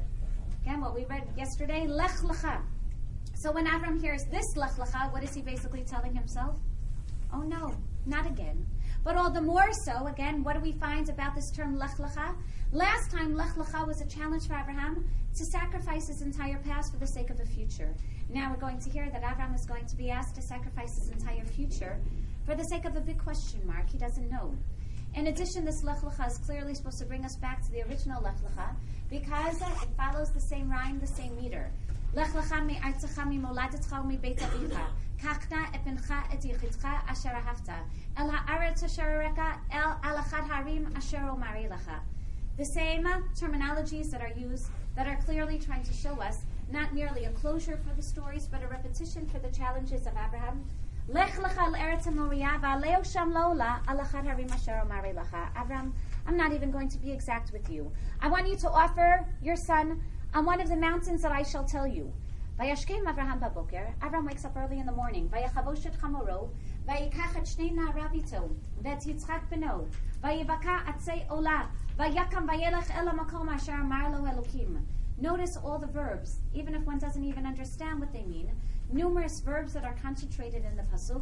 Again, what we read yesterday, Lech Lecha. So when Avram hears this Lech Lecha, what is he basically telling himself? Oh no, not again. But all the more so, again, what do we find about this term Lech Lecha? Last time, Lech Lecha was a challenge for Abraham to sacrifice his entire past for the sake of a future. Now we're going to hear that Abraham is going to be asked to sacrifice his entire future for the sake of a big question mark he doesn't know. In addition, this Lech Lecha is clearly supposed to bring us back to the original Lech Lecha because it follows the same rhyme, the same meter. Lech Lecha me'artzecha mi'moladetcha u'mibeit avicha kachna et bincha et yichitzcha asher ahavta el ha'aretz asher areka el al achad harim asher omari lecha. The same terminologies that are used that are clearly trying to show us not merely a closure for the stories, but a repetition for the challenges of Abraham. Lech lecha al eretz hamoriya v'aleo sham la'olah al achad harim asher omari lecha. Abraham, I'm not even going to be exact with you. I want you to offer your son on one of the mountains that I shall tell you. Vayashkem Avraham baboker. Avraham wakes up early in the morning. Vayachavosh et chamoro. Vayikach et shnei na'arav ito. Vet Yitzchak beno. Vayivaka atzei olah. Vayakam vayelech el hamakom asher amar lo Elokim. Notice all the verbs, even if one doesn't even understand what they mean. Numerous verbs that are concentrated in the pasuk.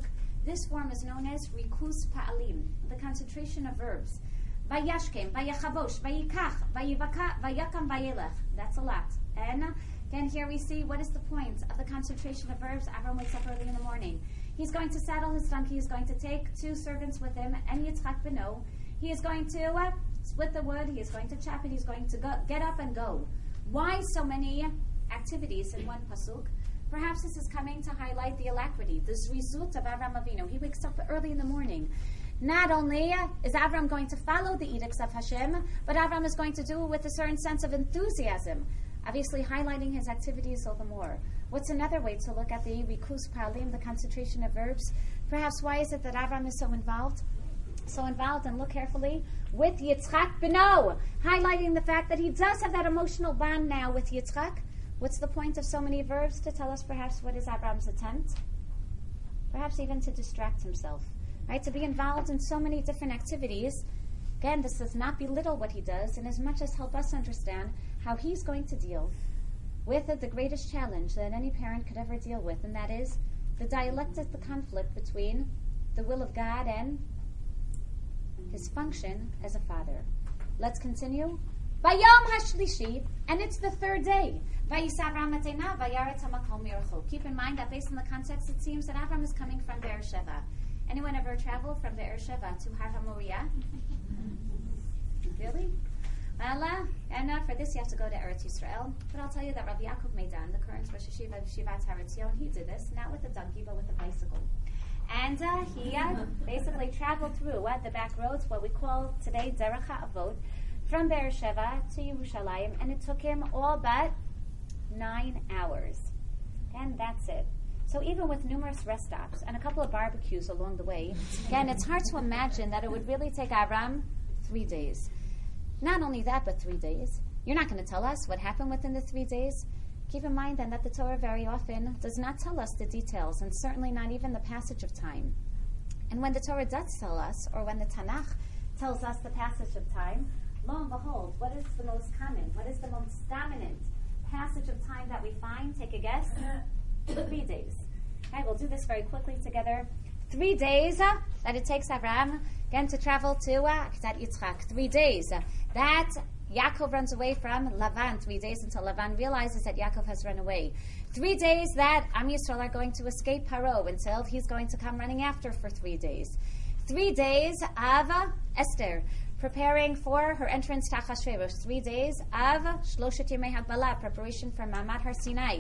This form is known as Rikus Pa'alim, the concentration of verbs. Vayashkem, Vayachabosh, Vayikach, Vayivaka, Vayakam, Vayelech. That's a lot. And again, here we see what is the point of the concentration of verbs. Avram wakes up early in the morning. He's going to saddle his donkey. He's going to take 2 servants with him, and Yitzchak Beno. He is going to split the wood. He is going to chop it. He's going to get up and go. Why so many activities in one pasuk? Perhaps this is coming to highlight the alacrity, the zrizut of Avram Avinu. He wakes up early in the morning. Not only is Avram going to follow the edicts of Hashem, but Avram is going to do it with a certain sense of enthusiasm, obviously highlighting his activities all the more. What's another way to look at the rikus pa'alim, the concentration of verbs? Perhaps why is it that Avram is so involved? And look carefully, with Yitzchak Beno, highlighting the fact that he does have that emotional bond now with Yitzchak. What's the point of so many verbs? To tell us perhaps what is Avram's attempt? Perhaps even to distract himself, right? To be involved in so many different activities. Again, this does not belittle what he does, and as much as help us understand how he's going to deal with the greatest challenge that any parent could ever deal with, and that is the dialectic, the conflict between the will of God and his function as a father. Let's continue. Vayom hashlishi, and it's the 3rd day. Keep in mind that based on the context, it seems that Avram is coming from Beersheba. Anyone ever travel from Beersheba to Har HaMoriah? Really? Well, and for this you have to go to Eretz Yisrael. But I'll tell you that Rabbi Yaakov Meidan, the current Rosh Hashiva of Shivat Har Etzion, he did this, not with a donkey, but with a bicycle. And he basically traveled through the back roads, what we call today Derech HaAvot, from Beersheba to Yerushalayim, and it took him all but 9 hours. And that's it. So even with numerous rest stops and a couple of barbecues along the way, again, it's hard to imagine that it would really take Avram 3 days. Not only that, but 3 days. You're not going to tell us what happened within the 3 days. Keep in mind then that the Torah very often does not tell us the details, and certainly not even the passage of time. And when the Torah does tell us, or when the Tanakh tells us the passage of time, lo and behold, what is the most common, what is the most dominant passage of time that we find? Take a guess. 3 days. Okay, we'll do this very quickly together. 3 days that it takes Avram, again, to travel to Yitzchak. 3 days that Yaakov runs away from Lavan. 3 days until Lavan realizes that Yaakov has run away. 3 days that Am Yisrael are going to escape Paro until he's going to come running after for 3 days. 3 days of Esther preparing for her entrance to Achashverosh. 3 days of Shloshet Yemei Hagbala, preparation for Ma'amad Har Sinai.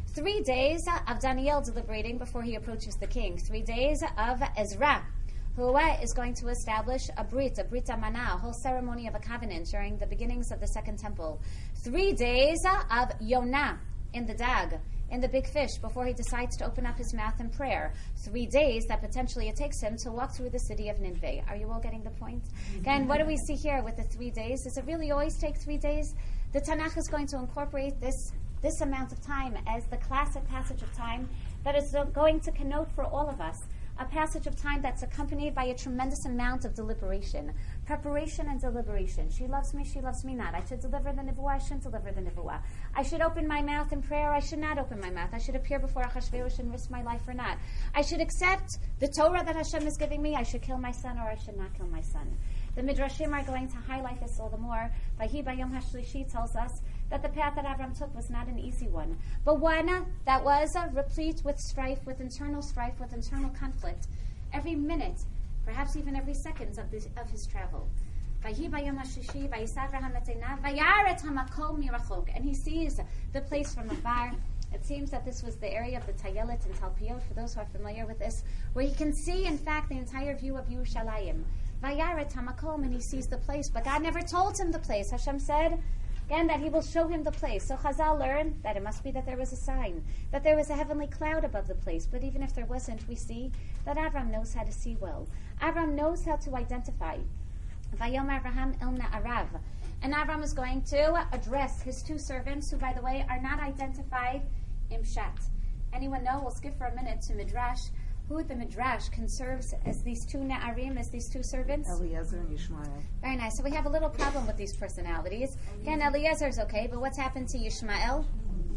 3 days of Daniel deliberating before he approaches the king. 3 days of Ezra, who is going to establish a Brit Amanah, a whole ceremony of a covenant during the beginnings of the Second Temple. 3 days of Yonah in the Dag, in the big fish, before he decides to open up his mouth in prayer. 3 days that potentially it takes him to walk through the city of Nineveh. Are you all getting the point? Again, what do we see here with the 3 days? Does it really always take 3 days? The Tanakh is going to incorporate this amount of time as the classic passage of time that is going to connote for all of us a passage of time that's accompanied by a tremendous amount of deliberation, preparation and deliberation. She loves me not. I should deliver the nevuah, I shouldn't deliver the nevuah. I should open my mouth in prayer, I should not open my mouth. I should appear before Achashverosh and risk my life or not. I should accept the Torah that Hashem is giving me, I should kill my son or I should not kill my son. The Midrashim are going to highlight this all the more. Vahi Bayom HaShlishi tells us that the path that Avram took was not an easy one, but one that was replete with strife, with internal conflict. Every minute, perhaps even every second of his travel. Vahi Bayom HaShlishi, Vayisav HaMetena, Vayaret HaMakom Mirachok, and he sees the place from afar. It seems that this was the area of the Tayelet in Talpiot, for those who are familiar with this, where he can see, in fact, the entire view of Yerushalayim. Vayaret HaMakom, and he sees the place, but God never told him the place. Hashem said, again, that he will show him the place. So Chazal learned that it must be that there was a sign, that there was a heavenly cloud above the place. But even if there wasn't, we see that Avram knows how to see well. Avram knows how to identify. Vayom Avraham el Na'arav. And Avram is going to address his 2 servants, who, by the way, are not identified in Pshat. Anyone know? We'll skip for a minute to Midrash. Who the Midrash conserves as these 2 Na'arim, as these 2 servants? Eliezer and Yishmael. Very nice. So we have a little problem with these personalities. Again, Eliezer is okay, but what's happened to Yishmael?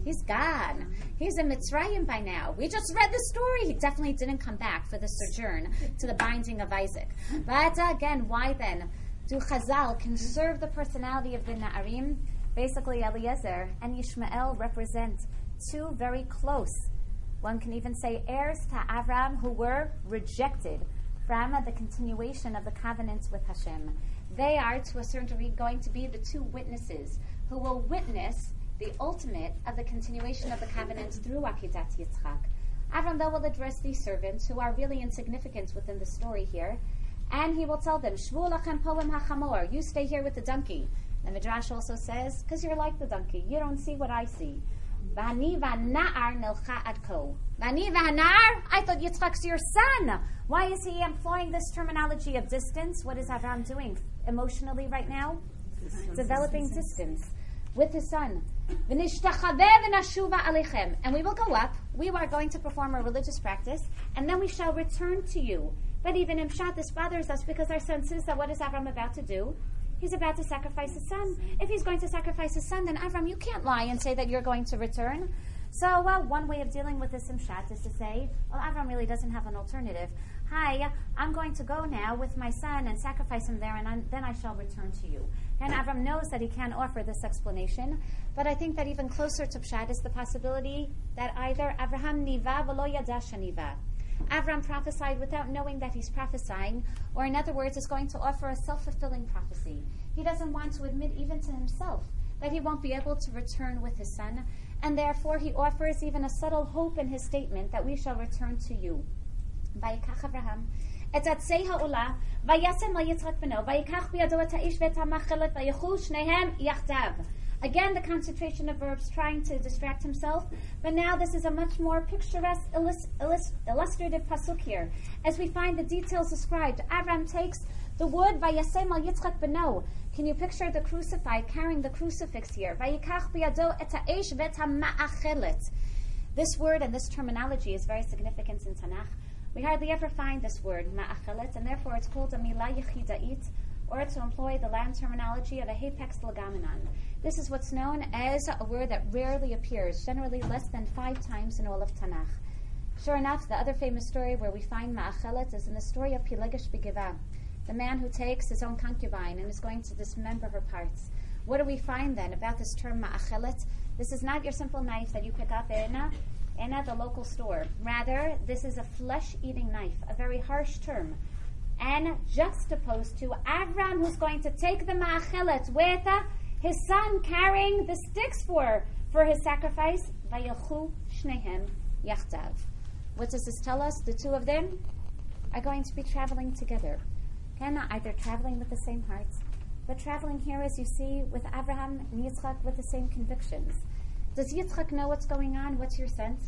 He's gone. He's in Mitzrayim by now. We just read the story. He definitely didn't come back for the sojourn to the binding of Isaac. But again, why then do Chazal conserve the personality of the Na'arim? Basically, Eliezer and Yishmael represent two very close, one can even say heirs to Avram, who were rejected from the continuation of the covenant with Hashem. They are, to a certain degree, going to be the two witnesses who will witness the ultimate of the continuation of the covenant through Akedat Yitzchak. Avram, though, will address these servants who are really insignificant within the story here, and he will tell them, Shvu lachem poem hachamor, you stay here with the donkey. The Midrash also says, because you're like the donkey, you don't see what I see. Vani v'na'ar nilcha adko. Vani v'na'ar, I thought Yitzchak's your son. Why is he employing this terminology of distance? What is Avram doing emotionally right now? Developing distance with his son. V'nishtachaveh v'nashuva alechem. And we will go up. We are going to perform a religious practice, and then we shall return to you. But even in Pshat, this bothers us because our sense is that what is Avram about to do? He's about to sacrifice his son. If he's going to sacrifice his son, then Avram, you can't lie and say that you're going to return. So, one way of dealing with this in Pshat is to say, well, Avram really doesn't have an alternative. Hi, I'm going to go now with my son and sacrifice him there, and then I shall return to you. And Avram knows that he can't offer this explanation, but I think that even closer to Pshat is the possibility that either Avraham niva v'lo yada sheniva. Avram prophesied without knowing that he's prophesying, or in other words, is going to offer a self-fulfilling prophecy. He doesn't want to admit even to himself that he won't be able to return with his son, and therefore he offers even a subtle hope in his statement that we shall return to you. Vayikach Avraham et atzei ha'olah vayasem laYitzchak beno vayikach biyado et ha'ish ve'et ha'machelet vayichu shnehem yachdav. Again, the concentration of verbs trying to distract himself, but now this is a much more picturesque, illustrative pasuk here. As we find the details described, Avram takes the wood, vayasem al Yitzchak beno. Can you picture the crucified carrying the crucifix here? Vayikach biyado et ha'ish ve'et ha'ma'achelet. This word and this terminology is very significant in Tanakh. We hardly ever find this word, ma'achelet, and therefore it's called a milah yechida'it, or to employ the Latin terminology of a hapex legomenon. This is what's known as a word that rarely appears, generally less than 5 times in all of Tanakh. Sure enough, the other famous story where we find ma'achelet is in the story of Pilegesh Begivah, the man who takes his own concubine and is going to dismember her parts. What do we find then about this term ma'achelet? This is not your simple knife that you pick up in the local store. Rather, this is a flesh-eating knife, a very harsh term. And juxtaposed to Avram, who's going to take the ma'achelet with his son carrying the sticks for his sacrifice, vayilchu shnehem yachdav. What does this tell us? The two of them are going to be traveling together. Either traveling with the same hearts, but traveling here, as you see, with Abraham and Yitzchak with the same convictions. Does Yitzchak know what's going on? What's your sense?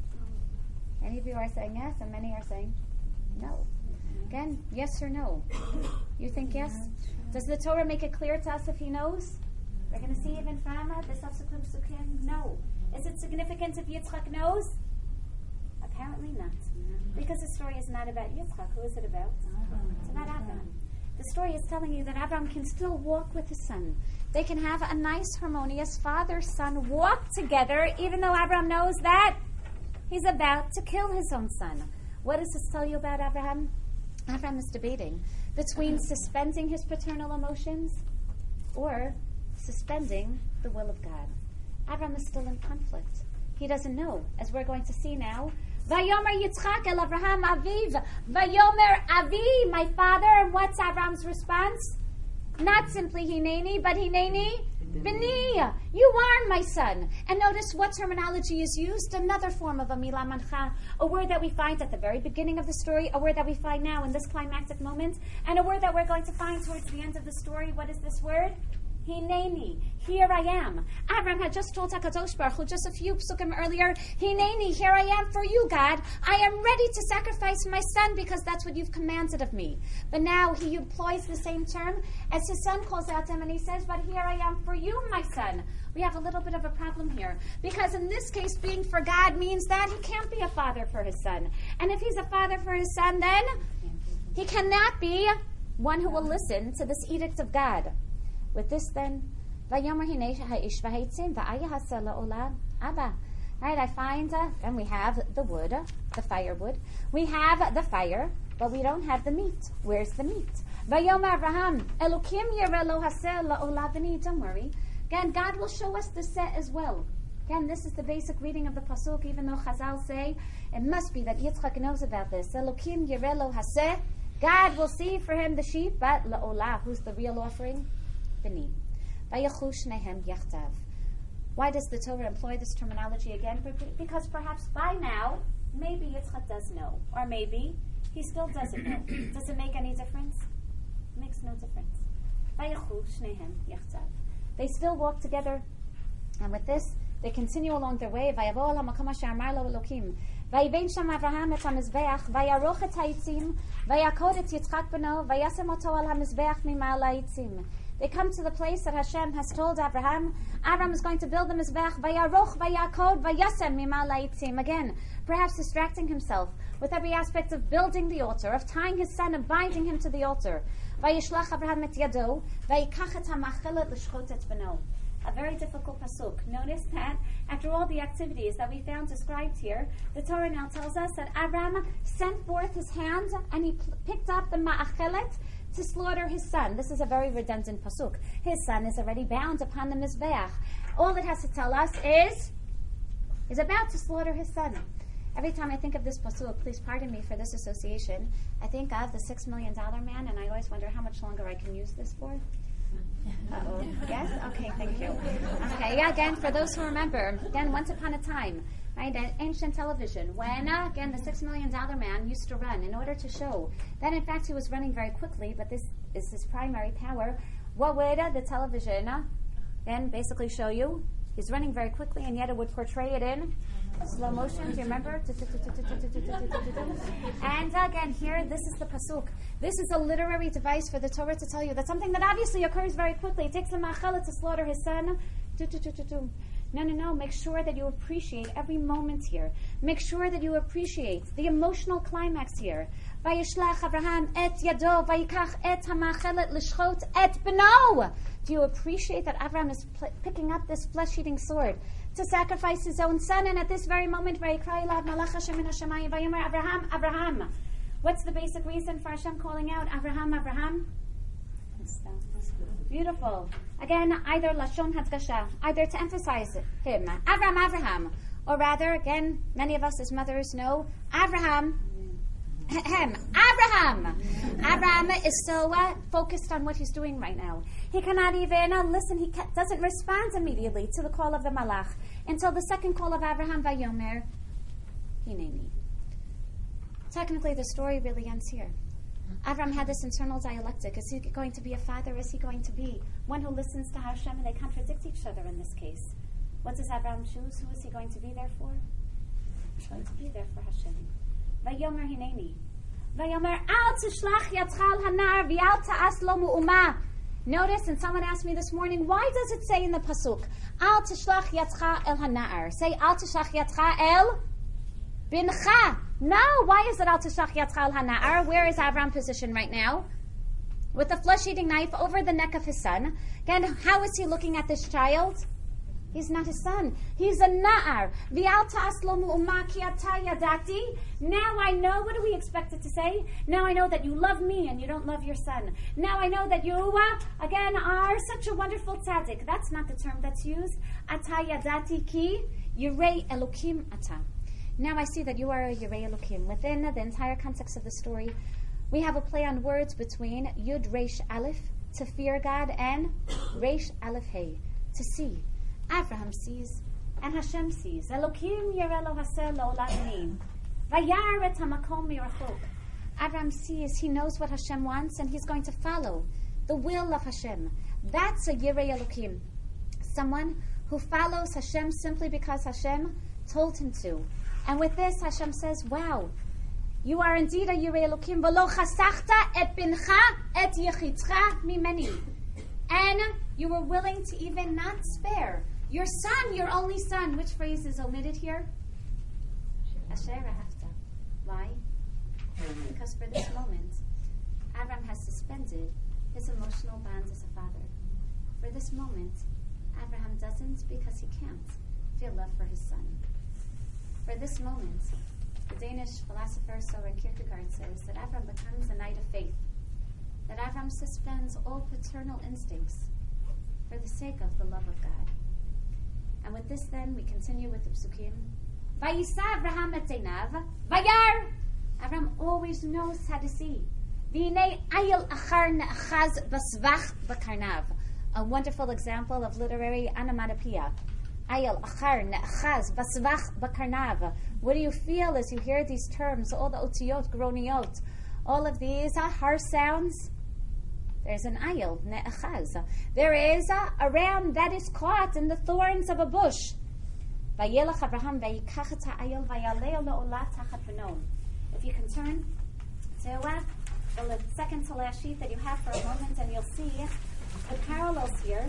Any of you are saying yes, and many are saying no. Again, yes or no? You think yes? Does the Torah make it clear to us if he knows? We're going to see even from the subsequent psukim. No. Is it significant if Yitzchak knows? Apparently not. Because the story is not about Yitzchak. Who is it about? It's about Abraham. The story is telling you that Abraham can still walk with his son. They can have a nice, harmonious father-son walk together, even though Abraham knows that he's about to kill his own son. What does this tell you about Abraham? Abraham is debating between suspending his paternal emotions or suspending the will of God. Abraham is still in conflict. He doesn't know, as we're going to see now. Vayomer Yitzchak el Avraham aviv. Vayomer avi, my father. And what's Abraham's response? Not simply hineni, but hineni b'ni. You are my son. And notice what terminology is used. Another form of a milah mancha, a word that we find at the very beginning of the story, a word that we find now in this climactic moment, and a word that we're going to find towards the end of the story. What is this word? Hineni, here I am. Abraham had just told HaKadosh Baruch Hu just a few psukim earlier, Hineni, here I am for you, God. I am ready to sacrifice my son because that's what you've commanded of me. But now he employs the same term as his son calls out to him and he says, but here I am for you, my son. We have a little bit of a problem here because in this case, being for God means that he can't be a father for his son. And if he's a father for his son, then he cannot be one who will listen to this edict of God. With this then, Vayomer hinei ha'ish v'haitzim v'ayahaseh la'olam Abba. Right, I find, and we have the wood, the firewood. We have the fire, but we don't have the meat. Where's the meat? Vayomer Avraham, Elokim yireh lo haseh la'olah b'ni. Don't worry. Again, God will show us the set as well. Again, this is the basic reading of the pasuk, even though Chazal say it must be that Yitzchak knows about this. Elokim yireh lo haseh. God will see for him the sheep, but la'olah, who's the real offering? B'ni. Vayachu shnehem yachtav. Why does the Torah employ this terminology again? Because perhaps by now, maybe Yitzchak does know, or maybe he still doesn't know. Does it make any difference? It makes no difference. Vayachu shnehem yachtav. They still walk together, and with this, they continue along their way. Vayavo al hamakom asher amar lo Elokim. Vayivein sham Avraham et hamizbeach. Vayaroch et haitzim. Vayakod et Yitzchak beno. Vayasem oto al hamizbeach mima'al haitzim. They come to the place that Hashem has told Abraham. Abraham is going to build the Mizbeach. Vayaroch, vayakod, vayasem mima'al haitzim. Again, perhaps distracting himself with every aspect of building the altar, of tying his son and binding him to the altar. Vayishlach Abraham et yado. Vayikach et hamachelet l'shchot et beno. A very difficult pasuk. Notice that after all the activities that we found described here, the Torah now tells us that Abraham sent forth his hand and he picked up the ma'achelet to slaughter his son. This is a very redundant pasuk. His son is already bound upon the Mizbeach. All it has to tell us is he's about to slaughter his son. Every time I think of this pasuk, please pardon me for this association, I think of the $6 Million Man, and I always wonder how much longer I can use this for. Uh-oh. Yes? Okay, thank you. Okay, yeah, again, for those who remember, again, once upon a time, right, in ancient television, when, again, the $6 Million Man used to run in order to show that, in fact, he was running very quickly, but this is his primary power, what would the television then basically show you? He's running very quickly, and yet it would portray it in slow motion. Do you remember? And again, here, this is the pasuk. This is a literary device for the Torah to tell you that something that obviously occurs very quickly. It takes the ma'achelet to slaughter his son. No. Make sure that you appreciate every moment here. Make sure that you appreciate the emotional climax here. Vayishlach Abraham et yado, vayikach et hamachelet l'shchot et beno. Do you appreciate that Abraham is picking up this flesh-eating sword to sacrifice his own son? And at this very moment, vayikra elav malach Hashem min hashamayim, vayomer Abraham, Abraham. What's the basic reason for Hashem calling out Abraham, Abraham? Beautiful. Again, either Lashon Hadgasha, either to emphasize him, Abraham, Abraham, or rather, again, many of us as mothers know, Abraham. Abraham is so focused on what he's doing right now. He cannot even listen. He doesn't respond immediately to the call of the Malach until the second call of Abraham, Vayomer Hineni. Technically, the story really ends here. Abraham had this internal dialectic. Is he going to be a father? Is he going to be one who listens to Hashem? And they contradict each other in this case. What does Abraham choose? Who is he going to be there for? He's going to be there for Hashem. Vayomer Hineni. Vayomer al tishlach yadcha al hanar v'al ta'as lo mu'uma. Notice, and someone asked me this morning, why does it say in the pasuk, al tishlach yadcha el hanar? Say al tishlach yadcha el bincha. No, why is it al tishlach yadcha el hanar? Where is Abraham positioned right now? With a flesh-eating knife over the neck of his son. Again, how is he looking at this child? He's not his son. He's a na'ar. V'al ta'as lo mu'uma ki ata yadati. Now I know, what do we expect it to say? Now I know that you love me and you don't love your son. Now I know that you, again, are such a wonderful tzaddik. That's not the term that's used. Ata yadati ki yirei elokim ata. Now I see that you are a yirei elokim. Within the entire context of the story, we have a play on words between Yud Reish Aleph, to fear God, and Reish Aleph Hey, to see. Abraham sees, and Hashem sees. Elokim yireh lo haseh lo la'anim. Vayar et hamakom mirachok. Abraham sees, he knows what Hashem wants, and he's going to follow the will of Hashem. That's a yireh Elokim. Someone who follows Hashem simply because Hashem told him to. And with this, Hashem says, wow, you are indeed a yireh Elokim. V'lo chasachta et bincha et yechitzcha mimeni. And you were willing to even not spare your son, your only son. Which phrase is omitted here? Asher ahavta. Why? Because for this moment, Abraham has suspended his emotional bond as a father. For this moment, Abraham doesn't because he can't tefillah for his son. For this moment, the Danish philosopher Søren Kierkegaard says that Avram becomes a knight of faith, that Avram suspends all paternal instincts for the sake of the love of God. And with this then, we continue with the psukim. Vayisa Avraham et einav, vayar. Avram always knows how to see. V'hinei ayil achar ne'achaz basvach b'karnav. A wonderful example of literary onomatopoeia. Ayil achar ne'achaz basvach b'karnav. What do you feel as you hear these terms, all the otiyot, groniot, all of these harsh sounds? There's an ayil, ne'achaz. There is a ram that is caught in the thorns of a bush. Vayelach Avraham vayikach et ha'ayil vayaleo le'olah tachat b'no. If you can turn to the second to last sheet that you have for a moment, and you'll see the parallels here.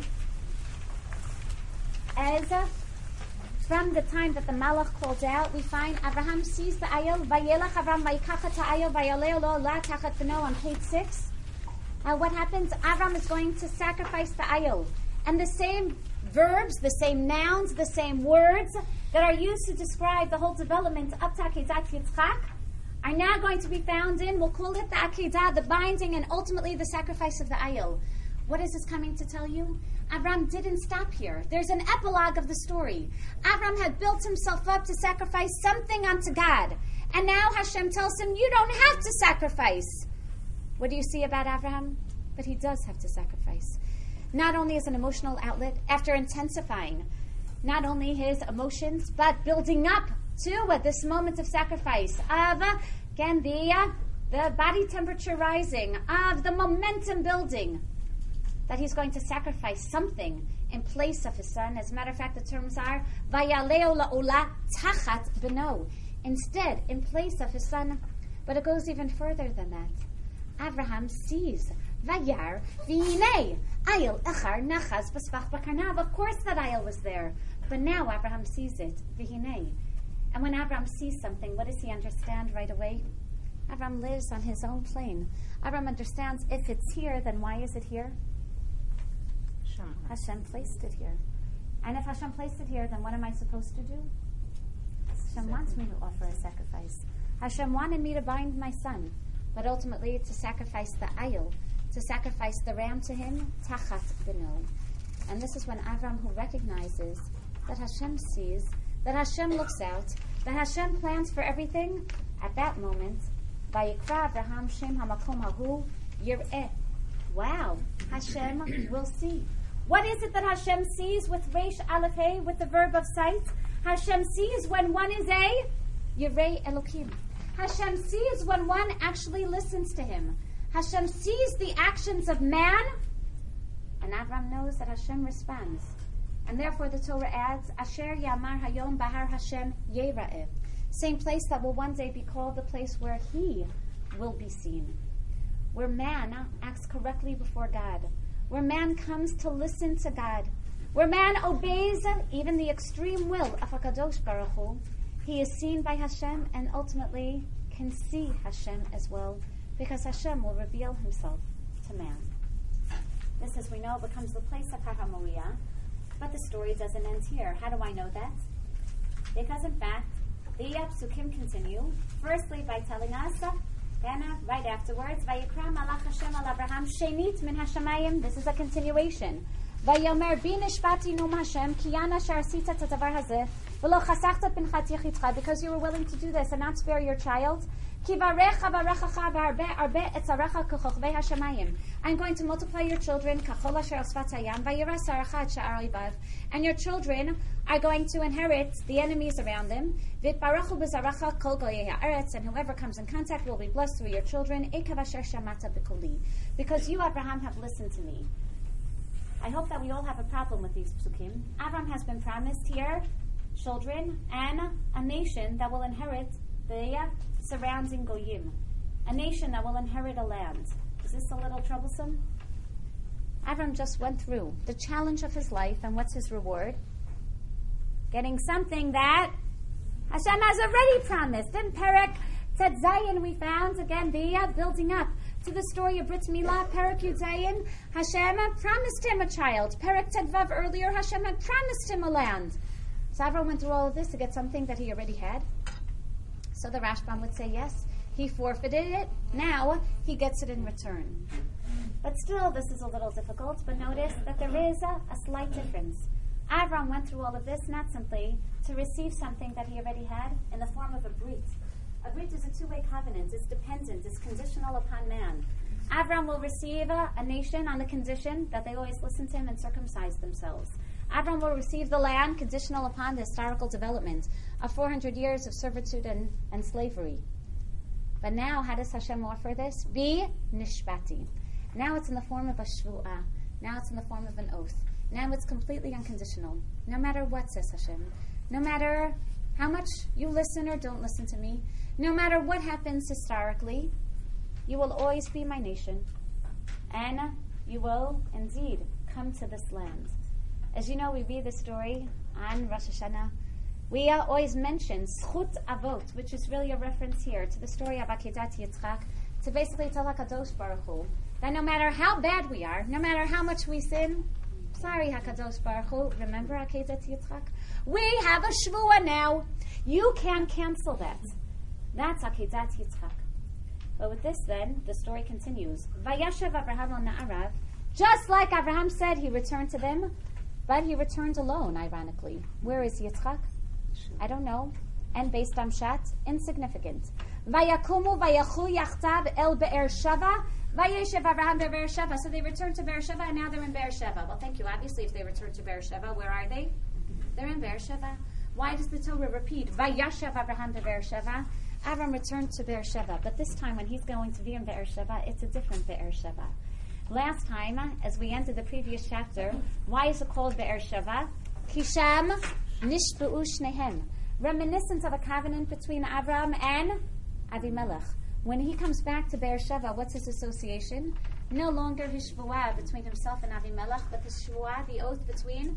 As from the time that the Malach called out, we find Avraham sees the ayil, vayelach Avraham vayikach et ha'ayil vayaleo le'olah tachat b'no on page 6. What happens? Avram is going to sacrifice the ayil. And the same verbs, the same nouns, the same words that are used to describe the whole development up to Akedat Yitzchak are now going to be found in, we'll call it the Akedah, the binding, and ultimately the sacrifice of the ayil. What is this coming to tell you? Avram didn't stop here. There's an epilogue of the story. Avram had built himself up to sacrifice something unto God. And now Hashem tells him, you don't have to sacrifice. What do you see about Avraham? But he does have to sacrifice. Not only as an emotional outlet, after intensifying not only his emotions, but building up to this moment of sacrifice, of, again, the body temperature rising, of the momentum building, that he's going to sacrifice something in place of his son. As a matter of fact, the terms are, Vayaleo la'olah tachat b'no. Instead, in place of his son. But it goes even further than that. Avraham sees Vayar v'hinei ayil echar nachaz basvach b'karnav. Of course that ayil was there, but now Avraham sees it v'hinei. And when Avraham sees something, what does he understand right away? Avraham lives on his own plane. Avraham understands if it's here, then why is it here? Hashem placed it here. And if Hashem placed it here, then what am I supposed to do? Hashem wants me to offer a sacrifice. Hashem wanted me to bind my son. But ultimately, to sacrifice the ayil, to sacrifice the ram to him, tachat b'no. And this is when Avram, who recognizes that Hashem sees, that Hashem looks out, that Hashem plans for everything, at that moment, vayikra Avraham shem hamakom hahu yireh. Wow, Hashem will see. What is it that Hashem sees with Reish Aleph Hey, with the verb of sight? Hashem sees when one is a Yirei Elokim. Hashem sees when one actually listens to him. Hashem sees the actions of man, and Avram knows that Hashem responds. And therefore the Torah adds, Asher Yamar Hayom Bahar Hashem Yera'eh. Same place that will one day be called the place where he will be seen. Where man acts correctly before God. Where man comes to listen to God. Where man obeys even the extreme will of HaKadosh Baruch Hu. He is seen by Hashem and ultimately can see Hashem as well, because Hashem will reveal himself to man. This, as we know, becomes the place of Haramoria, but the story doesn't end here. How do I know that? Because in fact, the Psukim continue, firstly by telling us, then right afterwards, Vayikra Malach Hashem al Abraham Shenit min Hashemayim. This is a continuation. Vayomer bi nishpati nom Hashem ki yana sharasita tadavar hazeh v'lo chasachta pinchas yechidcha, because you were willing to do this and not spare your child. Ki varecha varechacha v'arbe arbe etzarecha k'chochvei Hashemayim. I'm going to multiply your children kachol asher al sfat hayam vayira saracha et sha'ar oivav, and your children are going to inherit the enemies around them. V'itbarachu b'zaracha kol goyei ha'aretz, and whoever comes in contact will be blessed through your children. Ekav asher shamata b'koli, because you, Abraham, have listened to me. I hope that we all have a problem with these psukim. Avram has been promised here children and a nation that will inherit the surrounding goyim, a nation that will inherit a land. Is this a little troublesome? Avram just went through the challenge of his life, and what's his reward? Getting something that Hashem has already promised. In Perek Tet Zayin we found, again, the building up to the story of Brit Milah. Perek Yud Zayin, Hashem had promised him a child. Perek Tet Vav earlier, Hashem had promised him a land. So Avram went through all of this to get something that he already had. So the Rashbam would say, yes, he forfeited it. Now he gets it in return. But still, this is a little difficult. But notice that there is a slight difference. Avram went through all of this not simply to receive something that he already had in the form of a brit. A brit is a two-way covenant. It's dependent. It's conditional upon man. Avram will receive a nation on the condition that they always listen to him and circumcise themselves. Avram will receive the land conditional upon the historical development of 400 years of servitude and slavery. But now, how does Hashem offer this? Be nishbati. Now it's in the form of a shvu'ah. Now it's in the form of an oath. Now it's completely unconditional. No matter what, says Hashem. No matter how much you listen or don't listen to me. No matter what happens historically, you will always be my nation. And you will indeed come to this land. As you know, we read the story on Rosh Hashanah. We always mention Zchut Avot, which is really a reference here to the story of Akedat Yitzchak, to basically tell HaKadosh Baruch Hu that no matter how bad we are, no matter how much we sin, sorry HaKadosh Baruch Hu, remember Akedat Yitzchak? We have a Shvuah now. You can't cancel that. That's Akedat Yitzchak. But with this then, the story continues. Vayashav Abraham al Na'arav, just like Abraham said, he returned to them, but he returned alone, ironically. Where is Yitzchak? I don't know. And based on Shat, insignificant. Vayakumu vayachu yachtav el Be'er Sheva. Vayeshev Abraham Be'er Sheva. So they returned to Be'er Sheva, and now they're in Be'er Sheva. Well, thank you. Obviously, if they returned to Be'er Sheva, where are they? They're in Be'er Sheva. Why does the Torah repeat? Vayashev Abraham Be'er Sheva. Avram returned to Be'er Sheva, but this time when he's going to be in Be'er Sheva, it's a different Be'er Sheva. Last time, as we ended the previous chapter, why is it called Be'er Sheva? Kisham nishba'u shnehem. Reminiscent of a covenant between Avram and Avimelech. When he comes back to Be'er Sheva, what's his association? No longer his shvuah between himself and Avimelech, but his shvuah, the oath between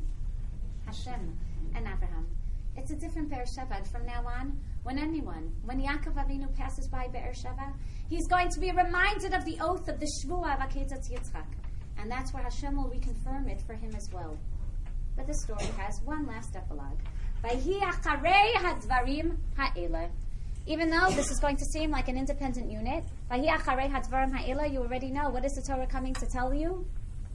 Hashem and Abraham. It's a different Be'er Sheva. And from now on, when Yaakov Avinu passes by Be'er Sheva, he's going to be reminded of the oath of the shvuah of Akedat Yitzchak. And that's where Hashem will reconfirm it for him as well. But the story has one last epilogue. Vayhi acharei hadvarim ha'ele. Even though this is going to seem like an independent unit, Vayhi acharei hadvarim ha'ele, you already know. What is the Torah coming to tell you?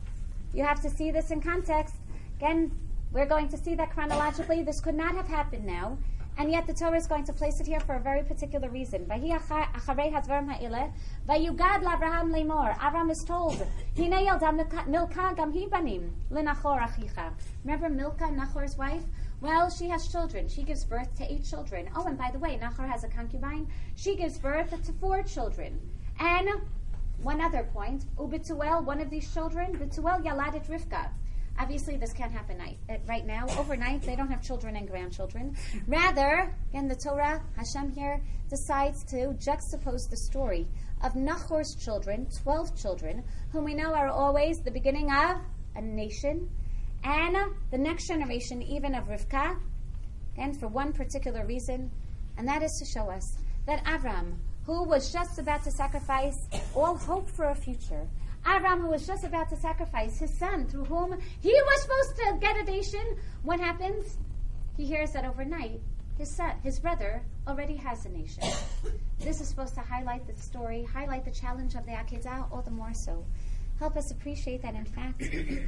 You have to see this in context. Again, we're going to see that chronologically. This could not have happened now. And yet the Torah is going to place it here for a very particular reason. Vayhi acharei hadvarim ha'ele. Vayugad l'Avraham lemor. Avram is told, Hinei yelda Milka gam hi banim l'Nachor achicha. Remember Milka, Nachor's wife? Well, she has children. She gives birth to 8 children. Oh, and by the way, Nachor has a concubine. She gives birth to 4 children. And one other point, Ubetuel, one of these children, Betuel yaladet Rivka. Obviously, this can't happen right now. Overnight, they don't have children and grandchildren. Rather, again, the Torah, Hashem here, decides to juxtapose the story of Nachor's children, 12 children, whom we know are always the beginning of a nation, and the next generation, even of Rivka, and for one particular reason, and that is to show us that Avram, who was just about to sacrifice all hope for a future, Avram, who was just about to sacrifice his son, through whom he was supposed to get a nation, what happens? He hears that overnight, his brother already has a nation. This is supposed to highlight the story, highlight the challenge of the Akedah, all the more so. Help us appreciate that, in fact,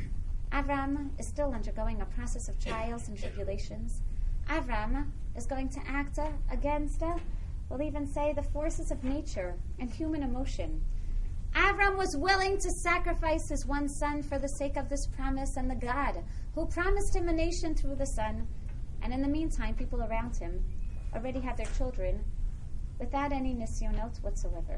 Avram is still undergoing a process of trials and tribulations. Avram is going to act against, we'll even say, the forces of nature and human emotion. Avram was willing to sacrifice his one son for the sake of this promise, and the God who promised him a nation through the son. And in the meantime, people around him already had their children without any nisyonot whatsoever.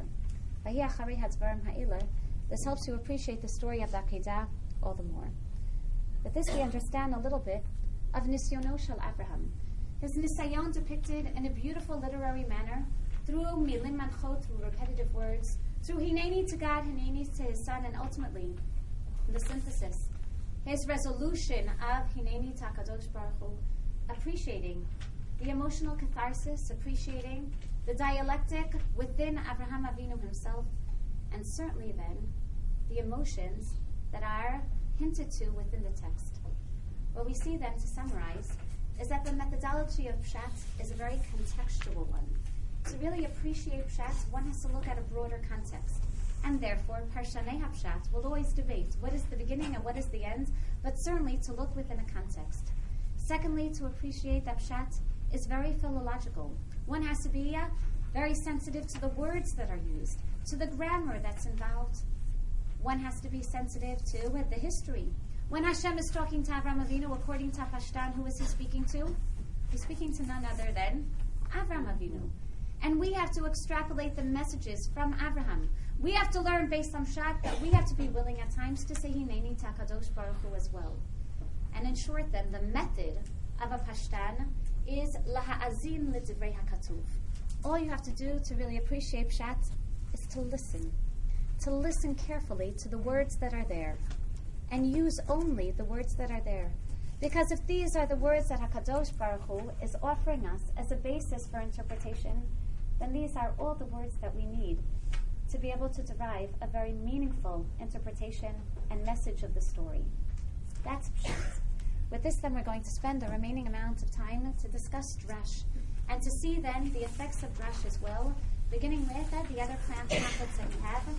This helps you appreciate the story of the Akedah all the more. With this, we understand a little bit of Nisyono Shel Abraham. His Nisayon depicted in a beautiful literary manner through Milim Manchot, through repetitive words, through Hineni to God, Hineni to his son, and ultimately, the synthesis, his resolution of Hineni to HaKadosh Baruch Hu, appreciating the emotional catharsis, appreciating the dialectic within Abraham Avinu himself, and certainly then, the emotions that are hinted to within the text. What we see then, to summarize, is that the methodology of Pshat is a very contextual one. To really appreciate Pshat, one has to look at a broader context. And therefore, Parshanei HaPshat will always debate what is the beginning and what is the end, but certainly to look within a context. Secondly, to appreciate that Pshat is very philological. One has to be very sensitive to the words that are used, to the grammar that's involved. One has to be sensitive to the history. When Hashem is talking to Avram Avinu, according to Pashtan, who is he speaking to? He's speaking to none other than Avram Avinu. And we have to extrapolate the messages from Abraham. We have to learn based on Pshat that we have to be willing at times to say Hineni Takadosh Baruch Hu as well. And in short then, the method of a Pashtan is Laha'azin L'divrei HaKatuv. All you have to do to really appreciate Pshat is to listen carefully to the words that are there, and use only the words that are there. Because if these are the words that HaKadosh Baruch Hu is offering us as a basis for interpretation, then these are all the words that we need to be able to derive a very meaningful interpretation and message of the story. That's Pshat. With this, then, we're going to spend the remaining amount of time to discuss Drash, and to see then the effects of Drash as well, beginning with the other class pamphlets that we have.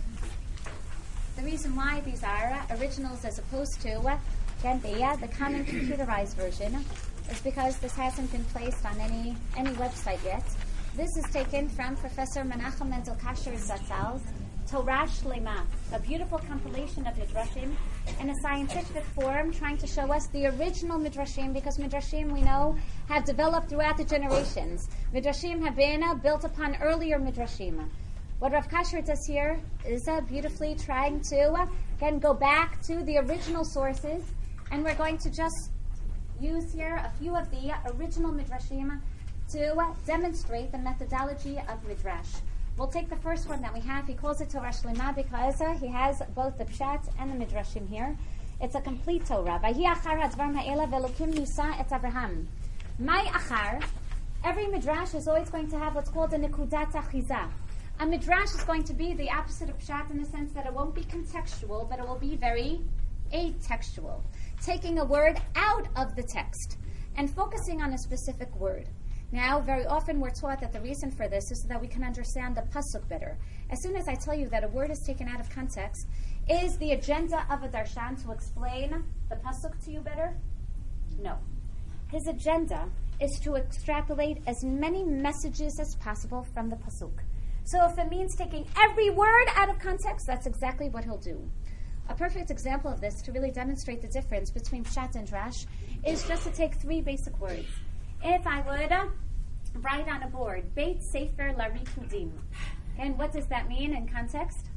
The reason why these are originals as opposed to, again, the common computerized version is because this hasn't been placed on any website yet. This is taken from Professor Menachem Mendel Kasher Zatzal's Torah Shlema, a beautiful compilation of Midrashim in a scientific form, trying to show us the original Midrashim, because Midrashim, we know, have developed throughout the generations. Midrashim have been built upon earlier Midrashim. What Rav Kasher does here is beautifully trying to, again, go back to the original sources, and we're going to just use here a few of the original Midrashim to demonstrate the methodology of Midrash. We'll take the first one that we have. He calls it Torah Shlema because he has both the Pshat and the Midrashim here. It's a complete Torah. Vahi achar hadvar ha'ela ve'elokim nisa et Avraham. My achar, every Midrash is always going to have what's called a nekudat achiza. A Midrash is going to be the opposite of Pshat in the sense that it won't be contextual, but it will be very atextual, taking a word out of the text and focusing on a specific word. Now, very often we're taught that the reason for this is so that we can understand the pasuk better. As soon as I tell you that a word is taken out of context, is the agenda of a darshan to explain the pasuk to you better? No. His agenda is to extrapolate as many messages as possible from the pasuk. So if it means taking every word out of context, that's exactly what he'll do. A perfect example of this, to really demonstrate the difference between Pshat and Drash, is just to take three basic words. If I would write on a board, Beit Sefer Larikudim. And what does that mean in context?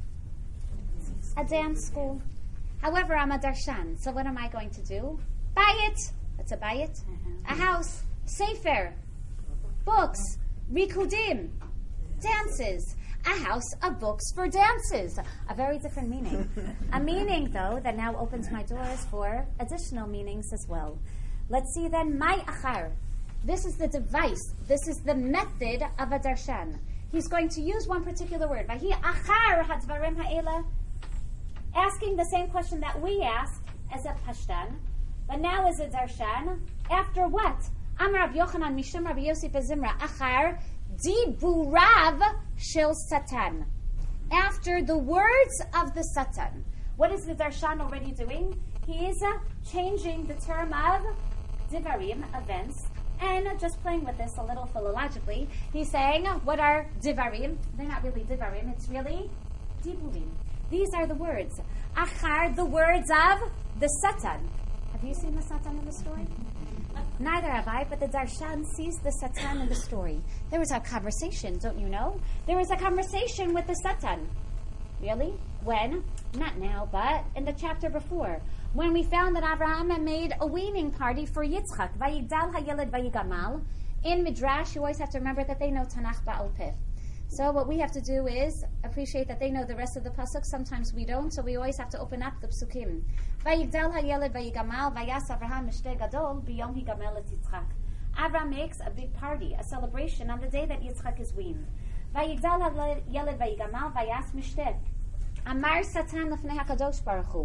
A dance school. However, I'm a darshan, so what am I going to do? Bayit. What's a bayit? A house. Sefer. Books. Rikudim. Dances. A house of books for dances. A very different meaning. A meaning, though, that now opens my doors for additional meanings as well. Let's see then, my achar. This is the device. This is the method of a darshan. He's going to use one particular word. Vahi achar hadvarim ha'ela, asking the same question that we asked as a pashtan, but now as a darshan. After what? Amar Rav Yochanan Mishum Rabbi Yossi Bezimra achar diburav shel satan. After the words of the satan. What is the darshan already doing? He is changing the term of divarim, events, and just playing with this a little philologically. He's saying, what are divarim? They're not really divarim, it's really diburim. These are the words. Achar, the words of the Satan. Have you seen the Satan in the story? Neither have I, but the darshan sees the Satan in the story. There was a conversation, don't you know? There was a conversation with the Satan. Really? When? Not now, but in the chapter before. When we found that Abraham had made a weaning party for Yitzchak, Vayigdal hayeled vayigamal. In Midrash, you always have to remember that they know Tanakh Ba'al Peh. So what we have to do is appreciate that they know the rest of the pasuk. Sometimes we don't, so we always have to open up the psukim. Vayigdal hayeled vayigamal, vayas Abraham mishteh gadol biyom higamel et Yitzchak. Abraham makes a big party, a celebration on the day that Yitzchak is weaned. Vayigdal hayeled vayigamal, vayas mishteh. Amar Satan lefnei HaKadosh Baruch Hu.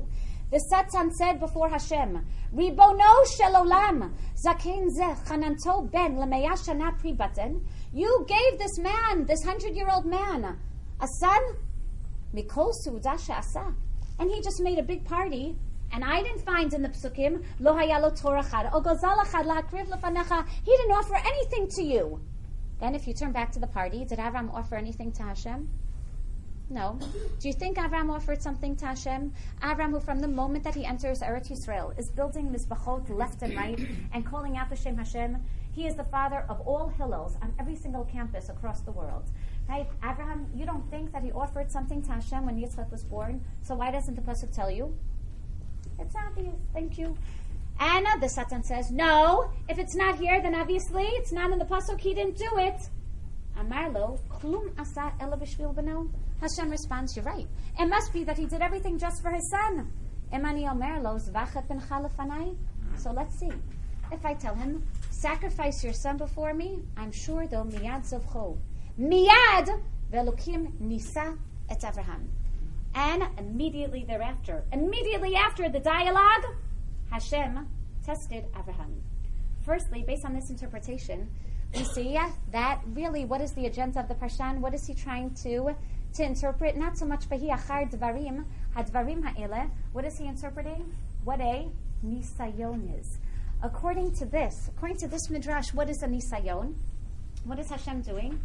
The Satan said before Hashem, Ribono shel olam, zaken zeh chananto ben lemeya shana pri baten. You gave this man, this 100-year-old man, a son, mikol su'udah she'asa. And he just made a big party. And I didn't find in the psukim, lo haya lo torah chad, o gazal achad la'akriv lefanecha. He didn't offer anything to you. Then if you turn back to the party, did Avram offer anything to Hashem? No. Do you think Avram offered something to Hashem? Avram, who from the moment that he enters Eretz Yisrael is building mizbachot left and right and calling out the Shem Hashem, he is the father of all Hillels on every single campus across the world. Right? Abraham, you don't think that he offered something to Hashem when Yitzchak was born? So why doesn't the pasuk tell you? It's obvious. Thank you. And the Satan says, no, if it's not here, then obviously it's not in the pasuk. He didn't do it. Amar lo, klum asa ela b'shvil b'no. Hashem responds, you're right. It must be that he did everything just for his son. Emani omer lo zvachet ben chalafanai. So let's see. If I tell him, sacrifice your son before me, I'm sure they'll miyad zovcho. Miyad ve'elokim nisa et Avraham. And immediately after the dialogue, Hashem tested Avraham. Firstly, based on this interpretation, we see that really what is the agenda of the Parshan? What is he trying to interpret? Not so much Vahi achar dvarim, hadvarim ha'ele. What is he interpreting? What a nisayon is. According to this midrash, what is a nisayon? What is Hashem doing?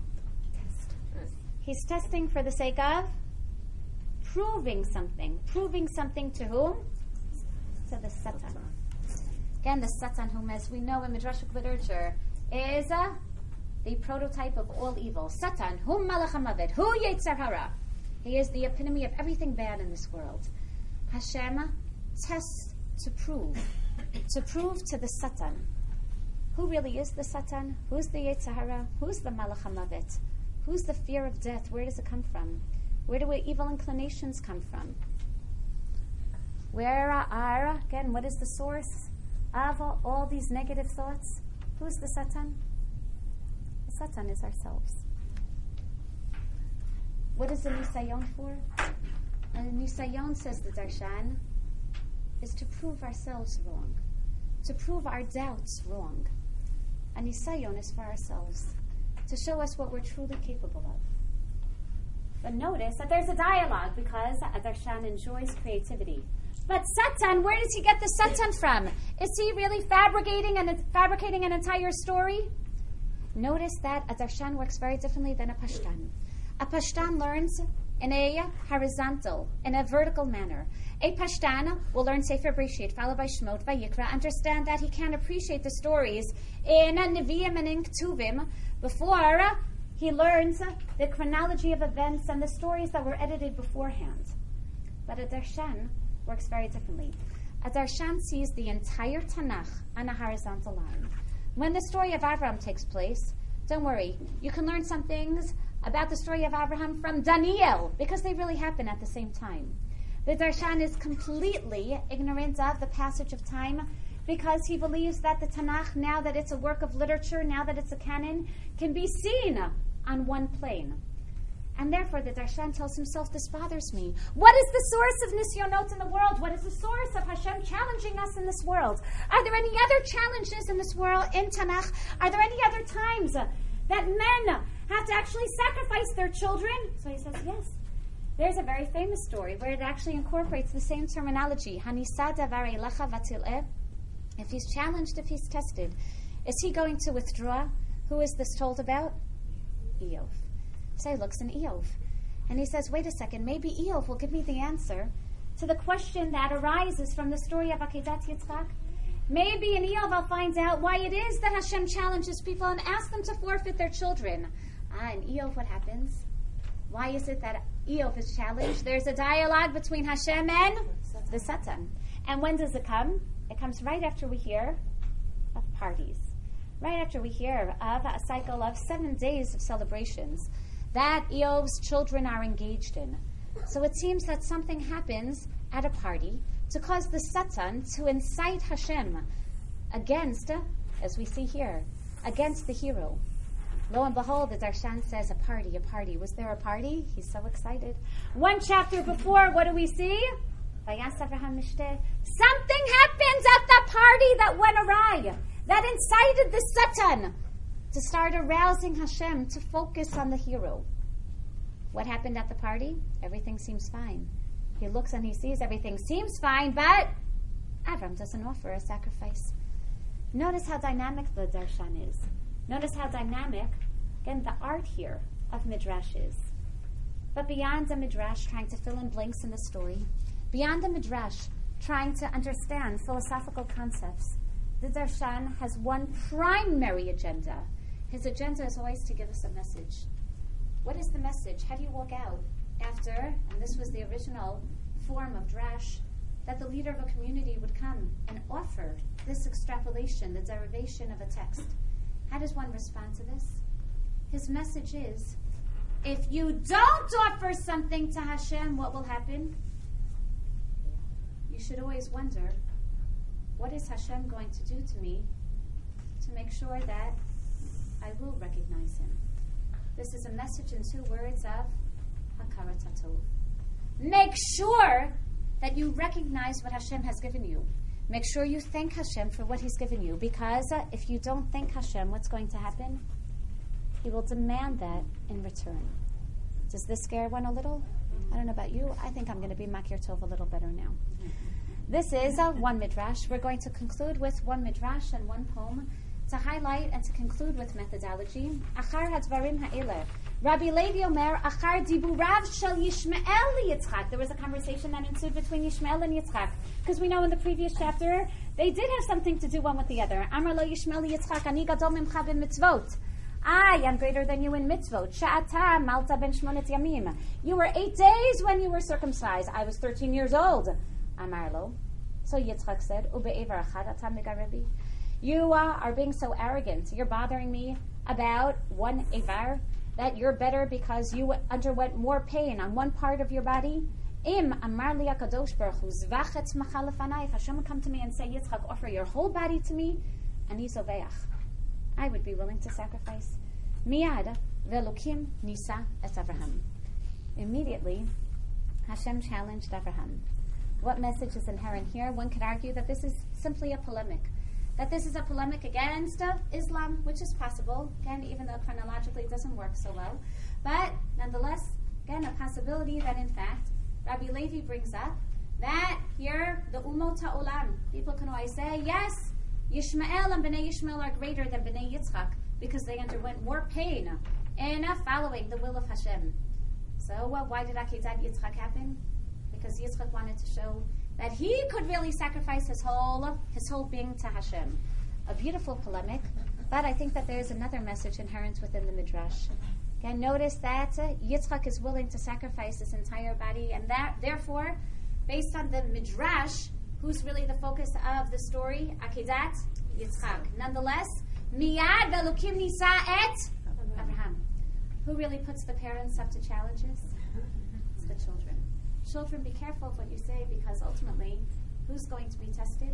He's testing for the sake of proving something. Proving something to whom? To the Satan. Again, the Satan, whom, as we know in Midrashic literature, is the prototype of all evil. Satan, whom Malach HaMavet, who Yetzer Hara. He is the epitome of everything bad in this world. Hashem tests to prove to the Satan. Who really is the Satan? Who's the Yetzer Hara? Who's the Malach HaMavet? Who's the fear of death? Where does it come from? Where do evil inclinations come from? Where are, again, what is the source of all these negative thoughts? Who's the Satan? The Satan is ourselves. What is the Nisayon for? And the Nisayon, says the Darshan, is to prove ourselves wrong, to prove our doubts wrong. A Nisayon is for ourselves, to show us what we're truly capable of. But notice that there's a dialogue because Darshan enjoys creativity. But Satan, where does he get the Satan from? Is he really fabricating an entire story? Notice that a Darshan works very differently than a Pashtan. A Pashtan learns in a horizontal, in a vertical manner. A Pashtan will learn Sefer Breshit, followed by Shemot, Vayikra, understand that he can't appreciate the stories in Nevi'im and in Ktuvim before he learns the chronology of events and the stories that were edited beforehand. But a Darshan works very differently. A Darshan sees the entire Tanakh on a horizontal line. When the story of Abraham takes place, don't worry, you can learn some things about the story of Abraham from Daniel, because they really happen at the same time. The Darshan is completely ignorant of the passage of time because he believes that the Tanakh, now that it's a work of literature, now that it's a canon, can be seen on one plane. And therefore the Darshan tells himself, this bothers me. What is the source of Nisyonot in the world? What is the source of Hashem challenging us in this world? Are there any other challenges in this world, in Tanakh? Are there any other times that men have to actually sacrifice their children? So he says, yes. There's a very famous story where it actually incorporates the same terminology. Hanisa davar elecha vatil'eh. If he's challenged, if he's tested, is he going to withdraw? Who is this told about? Eov. So he looks in Eov. And he says, wait a second, maybe Eov will give me the answer to the question that arises from the story of Akedat Yitzchak. Maybe in Eov I'll find out why it is that Hashem challenges people and asks them to forfeit their children. In Eov, what happens? Why is it that Eov is challenged? There's a dialogue between Hashem and the Satan. And when does it come? It comes right after we hear of parties. Right after we hear of a cycle of 7 days of celebrations that Eov's children are engaged in. So it seems that something happens at a party to cause the Satan to incite Hashem against, as we see here, against the hero. Lo and behold, the Darshan says, a party. Was there a party? He's so excited. One chapter before, what do we see? Something happens at the party that went awry, that incited the Satan to start arousing Hashem to focus on the hero. What happened at the party? Everything seems fine. He looks and he sees everything seems fine, but Avram doesn't offer a sacrifice. Notice how dynamic the darshan is. Notice how dynamic, again, the art here of Midrash is. But beyond the Midrash trying to fill in blanks in the story, beyond the Midrash trying to understand philosophical concepts, the darshan has one primary agenda. His agenda is always to give us a message. What is the message? How do you walk out after, and this was the original form of drash, that the leader of a community would come and offer this extrapolation, the derivation of a text? How does one respond to this? His message is, if you don't offer something to Hashem, what will happen? You should always wonder, what is Hashem going to do to me to make sure that I will recognize Him? This is a message in 2 words of Hakarat HaTov. Make sure that you recognize what Hashem has given you. Make sure you thank Hashem for what He's given you, because if you don't thank Hashem, what's going to happen? He will demand that in return. Does this scare one a little? I don't know about you. I think I'm going to be Makir Tov a little better now. This is one midrash. We're going to conclude with one midrash and one poem to highlight and to conclude with methodology. Achar hadvarim ha'eleh. Rabbi Levi Omer, achar diburav shel Yishmael Yitzchak. There was a conversation that ensued between Yishmael and Yitzchak, because we know in the previous chapter they did have something to do one with the other. Amar lo Yishmael Yitzchak, ani gadol mimcha b'mitzvot. I am greater than you in mitzvot. Sha'ata malta ben shmonet yamim. You were 8 days when you were circumcised. I was 13 years old. Amar lo. So Yitzchak said, Ube'evar achad ata megarebi. You are being so arrogant. You're bothering me about one Evar, that you're better because you underwent more pain on one part of your body. Im amar li HaKadosh Baruch Hu zvachetz machal lefanai. If Hashem would come to me and say, Yitzchak, offer your whole body to me, ani zoveach, I would be willing to sacrifice. Miyad ve'elokim nisa et Avraham. Immediately, Hashem challenged Avraham. What message is inherent here? One could argue that this is simply a polemic. That this is a polemic against Islam, which is possible, again, even though chronologically it doesn't work so well. But nonetheless, again, a possibility that in fact, Rabbi Levi brings up that here, the Umot HaOlam, people can always say, yes, Yishmael and Bnei Yishmael are greater than Bnei Yitzchak because they underwent more pain in following the will of Hashem. So why did Akedat Yitzchak happen? Because Yitzchak wanted to show that he could really sacrifice his whole being to Hashem. A beautiful polemic, but I think that there is another message inherent within the Midrash. Again, notice that Yitzchak is willing to sacrifice his entire body, and that therefore, based on the Midrash, who's really the focus of the story? Akedat Yitzchak. Nonetheless, Miyad ve'elokim nisa et Avraham. Who really puts the parents up to challenges? It's the children. Children, be careful of what you say, because ultimately, who's going to be tested?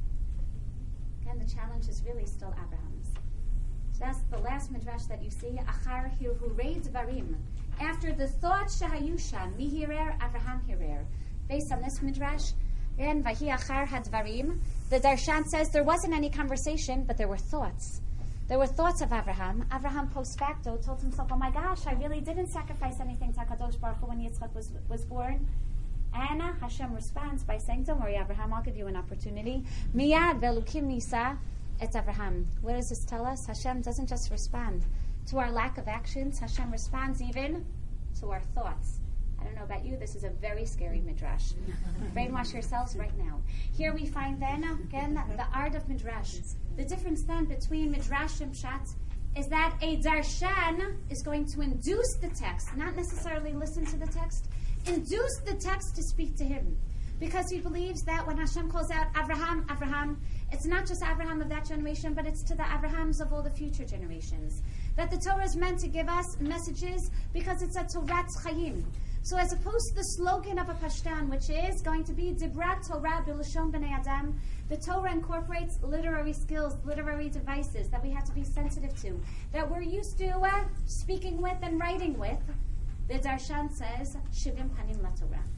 Again, the challenge is really still Abraham's. So that's the last midrash that you see. Achar hirurei dvarim. After the thought shehayusha, mi hirer, Avraham hirer. Based on this midrash, again, vahi achar hadvarim. The darshan says there wasn't any conversation, but there were thoughts. There were thoughts of Avraham. Avraham post facto told himself, oh my gosh, I really didn't sacrifice anything to HaKadosh Baruch Hu when Yitzchak was born. And Hashem responds by saying, don't worry, Avraham, I'll give you an opportunity. Miyad ve'elokim nisa et Avraham. What does this tell us? Hashem doesn't just respond to our lack of actions. Hashem responds even to our thoughts. I don't know about you, this is a very scary midrash. Brainwash yourselves right now. Here we find then, again, the art of midrash. The difference then between midrash and pshat is that a darshan is going to induce the text, not necessarily listen to the text, induce the text to speak to him. Because he believes that when Hashem calls out Avraham, Avraham, it's not just Avraham of that generation, but it's to the Avrahams of all the future generations. That the Torah is meant to give us messages because it's a Torat Chayim. So as opposed to the slogan of a Pashtan, which is going to be Dibrat Torah B'Lashon B'nei Adam, the Torah incorporates literary skills, literary devices that we have to be sensitive to, that we're used to speaking with and writing with. The Darshan says, Shivim Panim LaTorah.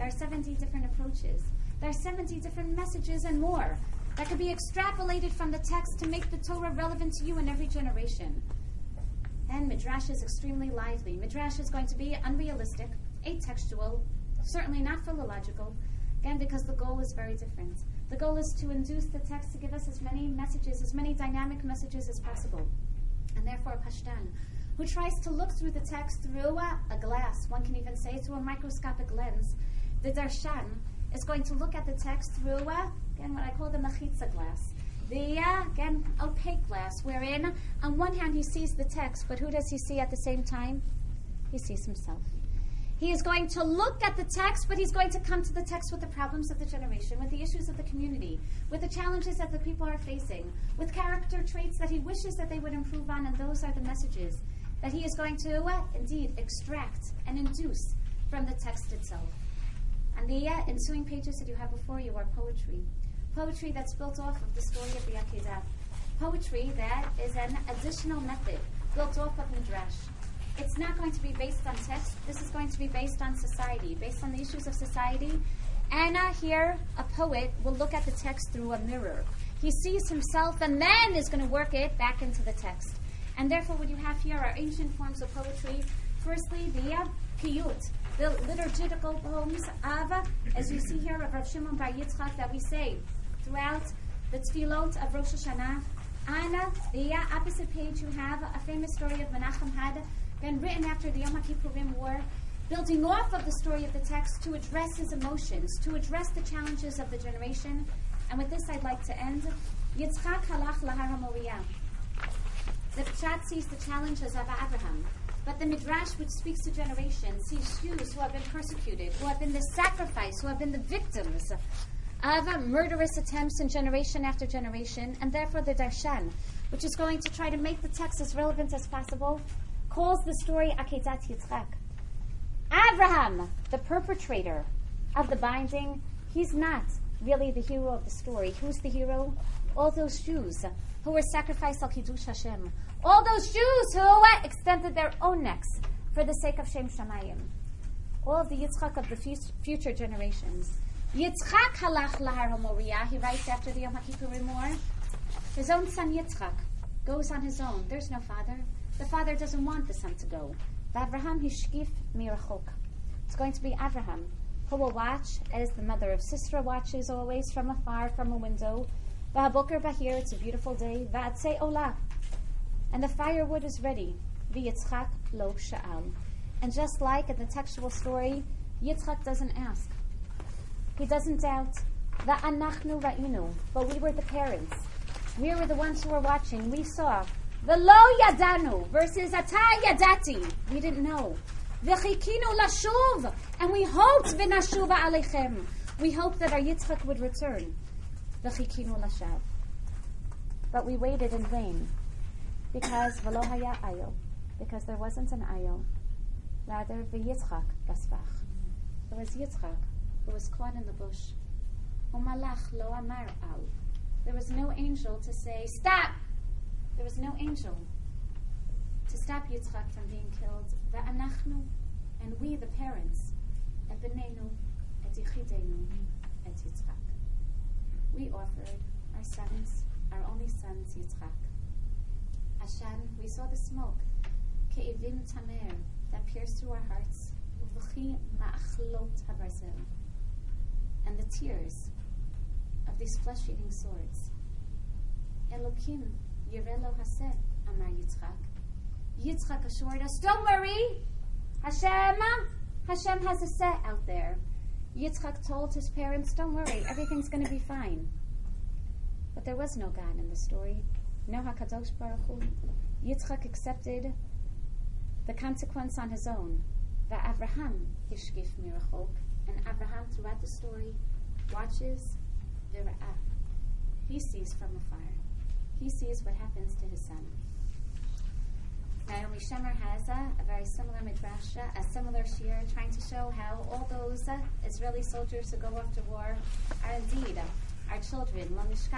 are 70 different approaches. There are 70 different messages and more that could be extrapolated from the text to make the Torah relevant to you in every generation. And Midrash is extremely lively. Midrash is going to be unrealistic, atextual, certainly not philological, again, because the goal is very different. The goal is to induce the text to give us as many messages, as many dynamic messages as possible. And therefore, Pashtan, who tries to look through the text through a glass, one can even say through a microscopic lens, the Darshan is going to look at the text through, again, what I call the machitza glass. The, again, opaque glass, wherein on one hand he sees the text, but who does he see at the same time? He sees himself. He is going to look at the text, but he's going to come to the text with the problems of the generation, with the issues of the community, with the challenges that the people are facing, with character traits that he wishes that they would improve on, and those are the messages that he is going to, indeed, extract and induce from the text itself. And the ensuing pages that you have before you are poetry. Poetry that's built off of the story of the Akedah. Poetry that is an additional method built off of Midrash. It's not going to be based on text. This is going to be based on society, based on the issues of society. And here, a poet will look at the text through a mirror. He sees himself and then is going to work it back into the text. And therefore, what you have here are ancient forms of poetry. Firstly, the piyut, the liturgical poems of, as you see here, of Rav Shimon Bar Yitzchak that we say throughout the tefillot of Rosh Hashanah. On the opposite page, you have a famous story of Menachem had been written after the Yom HaKippurim War, building off of the story of the text to address his emotions, to address the challenges of the generation. And with this, I'd like to end. Yitzchak halach lahar HaMoriah. The Pshat sees the challenges of Abraham, but the Midrash, which speaks to generations, sees Jews who have been persecuted, who have been the sacrifice, who have been the victims of murderous attempts in generation after generation, and therefore the Darshan, which is going to try to make the text as relevant as possible, calls the story Akedat Yitzchak. Abraham, the perpetrator of the binding, he's not really the hero of the story. Who's the hero? All those Jews who were sacrificed al Kiddush Hashem. All those Jews who extended their own necks for the sake of Shem Shamayim. All of the Yitzchak of the future generations. Yitzchak halach lahar HaMoriah, he writes after the Yom HaKippurim War. His own son Yitzchak goes on his own. There's no father. The father doesn't want the son to go. Avraham hishkif mirachok. It's going to be Avraham who will watch as the mother of Sisera watches always from afar, from a window. V'habokar bahir, it's a beautiful day. V'atzei olah. And the firewood is ready. V'yitzchak lo sha'al. And just like in the textual story, Yitzchak doesn't ask. He doesn't doubt. Va'anachnu ra'inu. But we were the parents. We were the ones who were watching. We saw. V'lo yadanu versus ata yadati. We didn't know. V'chikinu lashuv. And we hoped v'nashuva aleichem. We hoped that our Yitzchak would return. V'chikinu lashav. But we waited in vain. Because v'lo haya ayo. Because there wasn't an ayo. Rather, v'yitzchak basvach. It was Yitzchak who was caught in the bush. Umalach lo amar al. There was no angel to say, stop! There was no angel to stop Yitzchak from being killed. Va'anachnu, and we, the parents, et b'neinu, et yichidenu, et Yitzchak. We offered our sons, our only sons, Yitzchak. Ashan, we saw the smoke, ke'ivim tamer, that pierced through our hearts, uv'chi ma'achlot habarzel, and the tears of these flesh-eating swords. Elokim yirelo haseh, amar Yitzchak. Yitzchak assured us, don't worry, Hashem has a set out there. Yitzchak told his parents, don't worry, everything's going to be fine. But there was no God in the story. No HaKadosh Baruch Hu. Yitzchak accepted the consequence on his own. Va'avraham hishkif mirachok. And Abraham, throughout the story, watches v'ra'ah. He sees from afar. He sees what happens to his son. Naomi Shemer has a very similar midrash, a similar shir, trying to show how all those Israeli soldiers who go off to war are indeed our children.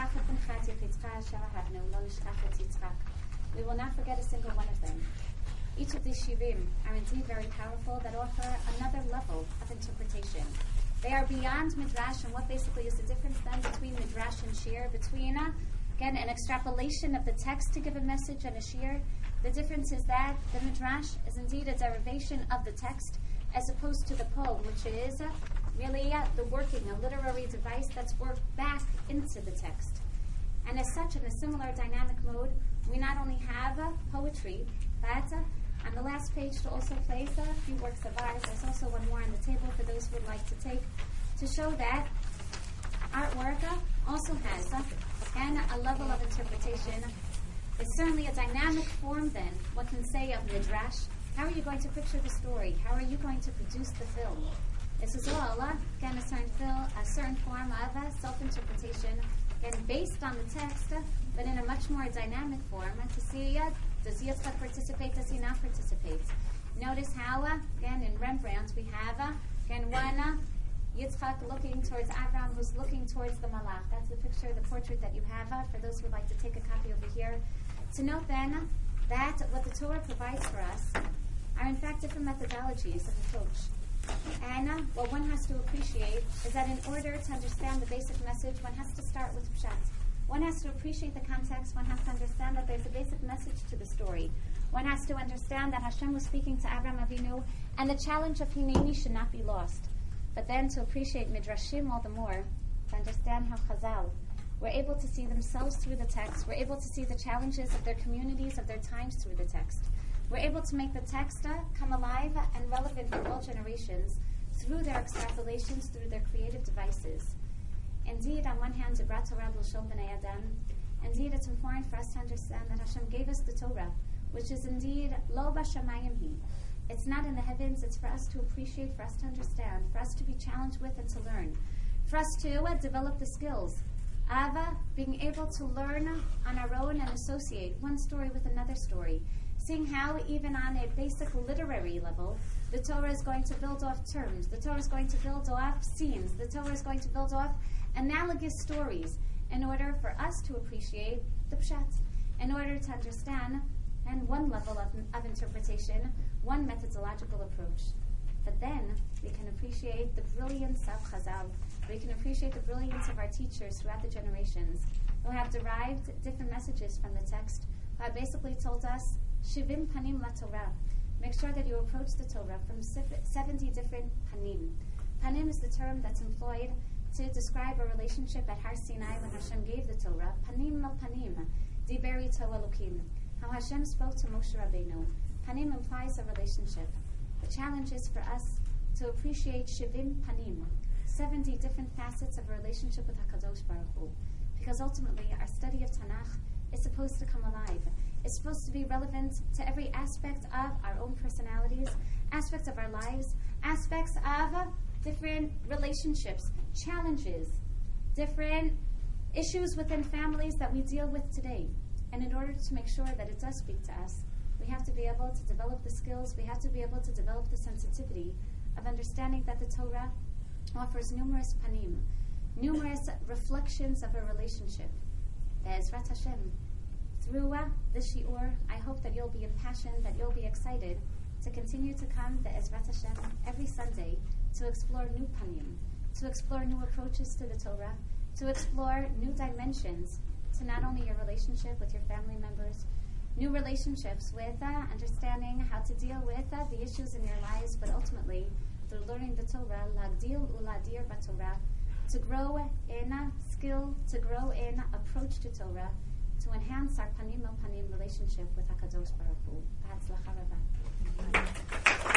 We will not forget a single one of them. Each of these shirim are indeed very powerful that offer another level of interpretation. They are beyond Midrash, and what basically is the difference then between Midrash and Shir, between, again, an extrapolation of the text to give a message and a Shir. The difference is that the Midrash is indeed a derivation of the text as opposed to the poem, which is really the working, a literary device that's worked back into the text. And as such, in a similar dynamic mode, we not only have poetry, but on the last page to also place a few works of art. There's also one more on the table for those who would like to take, to show that artwork also has, again, a level of interpretation. It's certainly a dynamic form then, what can say of Midrash. How are you going to picture the story? How are you going to produce the film? This is all, again, a certain form of self-interpretation, again, based on the text, but in a much more dynamic form, to see, does Yitzchak participate, does he not participate? Notice how, again, in Rembrandt, we have, again, one Yitzchak looking towards Abraham, who's looking towards the Malach. That's the picture, the portrait that you have, for those who would like to take a copy over here. To note then that what the Torah provides for us are in fact different methodologies of approach. And what one has to appreciate is that in order to understand the basic message, one has to start with Pshat. One has to appreciate the context. One has to understand that there's a basic message to the story. One has to understand that Hashem was speaking to Abraham Avinu, and the challenge of Hineni should not be lost. But then to appreciate Midrashim all the more, to understand how Chazal were able to see themselves through the text, were able to see the challenges of their communities, of their times through the text. We're able to make the text come alive and relevant for all generations through their extrapolations, through their creative devices. Indeed, on one hand, Dibrat Torah L'Shon B'nei Adam. Indeed, it's important for us to understand that Hashem gave us the Torah, which is indeed Lo B'Shamayim Hi. It's not in the heavens, it's for us to appreciate, for us to understand, for us to be challenged with and to learn, for us to develop the skills of being able to learn on our own and associate one story with another story, seeing how even on a basic literary level, the Torah is going to build off terms, the Torah is going to build off scenes, the Torah is going to build off analogous stories in order for us to appreciate the Pshat, in order to understand, and one level of interpretation, one methodological approach. But then we can appreciate the brilliance of Chazal. We can appreciate the brilliance of our teachers throughout the generations who have derived different messages from the text, who have basically told us, Shivim Panim La Torah. Make sure that you approach the Torah from 70 different panim. Panim is the term that's employed to describe a relationship at Har Sinai when Hashem gave the Torah. Panim al panim, Diberi to Elokim. How Hashem spoke to Moshe Rabbeinu. Panim implies a relationship. The challenge is for us to appreciate Shivim Panim, 70 different facets of a relationship with HaKadosh Baruch Hu. Because ultimately, our study of Tanakh is supposed to come alive. It's supposed to be relevant to every aspect of our own personalities, aspects of our lives, aspects of different relationships, challenges, different issues within families that we deal with today. And in order to make sure that it does speak to us, we have to be able to develop the skills, we have to be able to develop the sensitivity of understanding that the Torah offers numerous panim, numerous reflections of a relationship. Be'ezrat Hashem, through this shiur, I hope that you'll be impassioned, that you'll be excited to continue to come Be'ezrat Hashem every Sunday to explore new panim, to explore new approaches to the Torah, to explore new dimensions to not only your relationship with your family members, new relationships with understanding how to deal with the issues in your lives, but ultimately through learning the Torah, lagdil uladir b'Torah, to grow in skill, to grow in approach to Torah, to enhance our panim el panim relationship with HaKadosh Baruch Hu. B'hatzlacha rabah.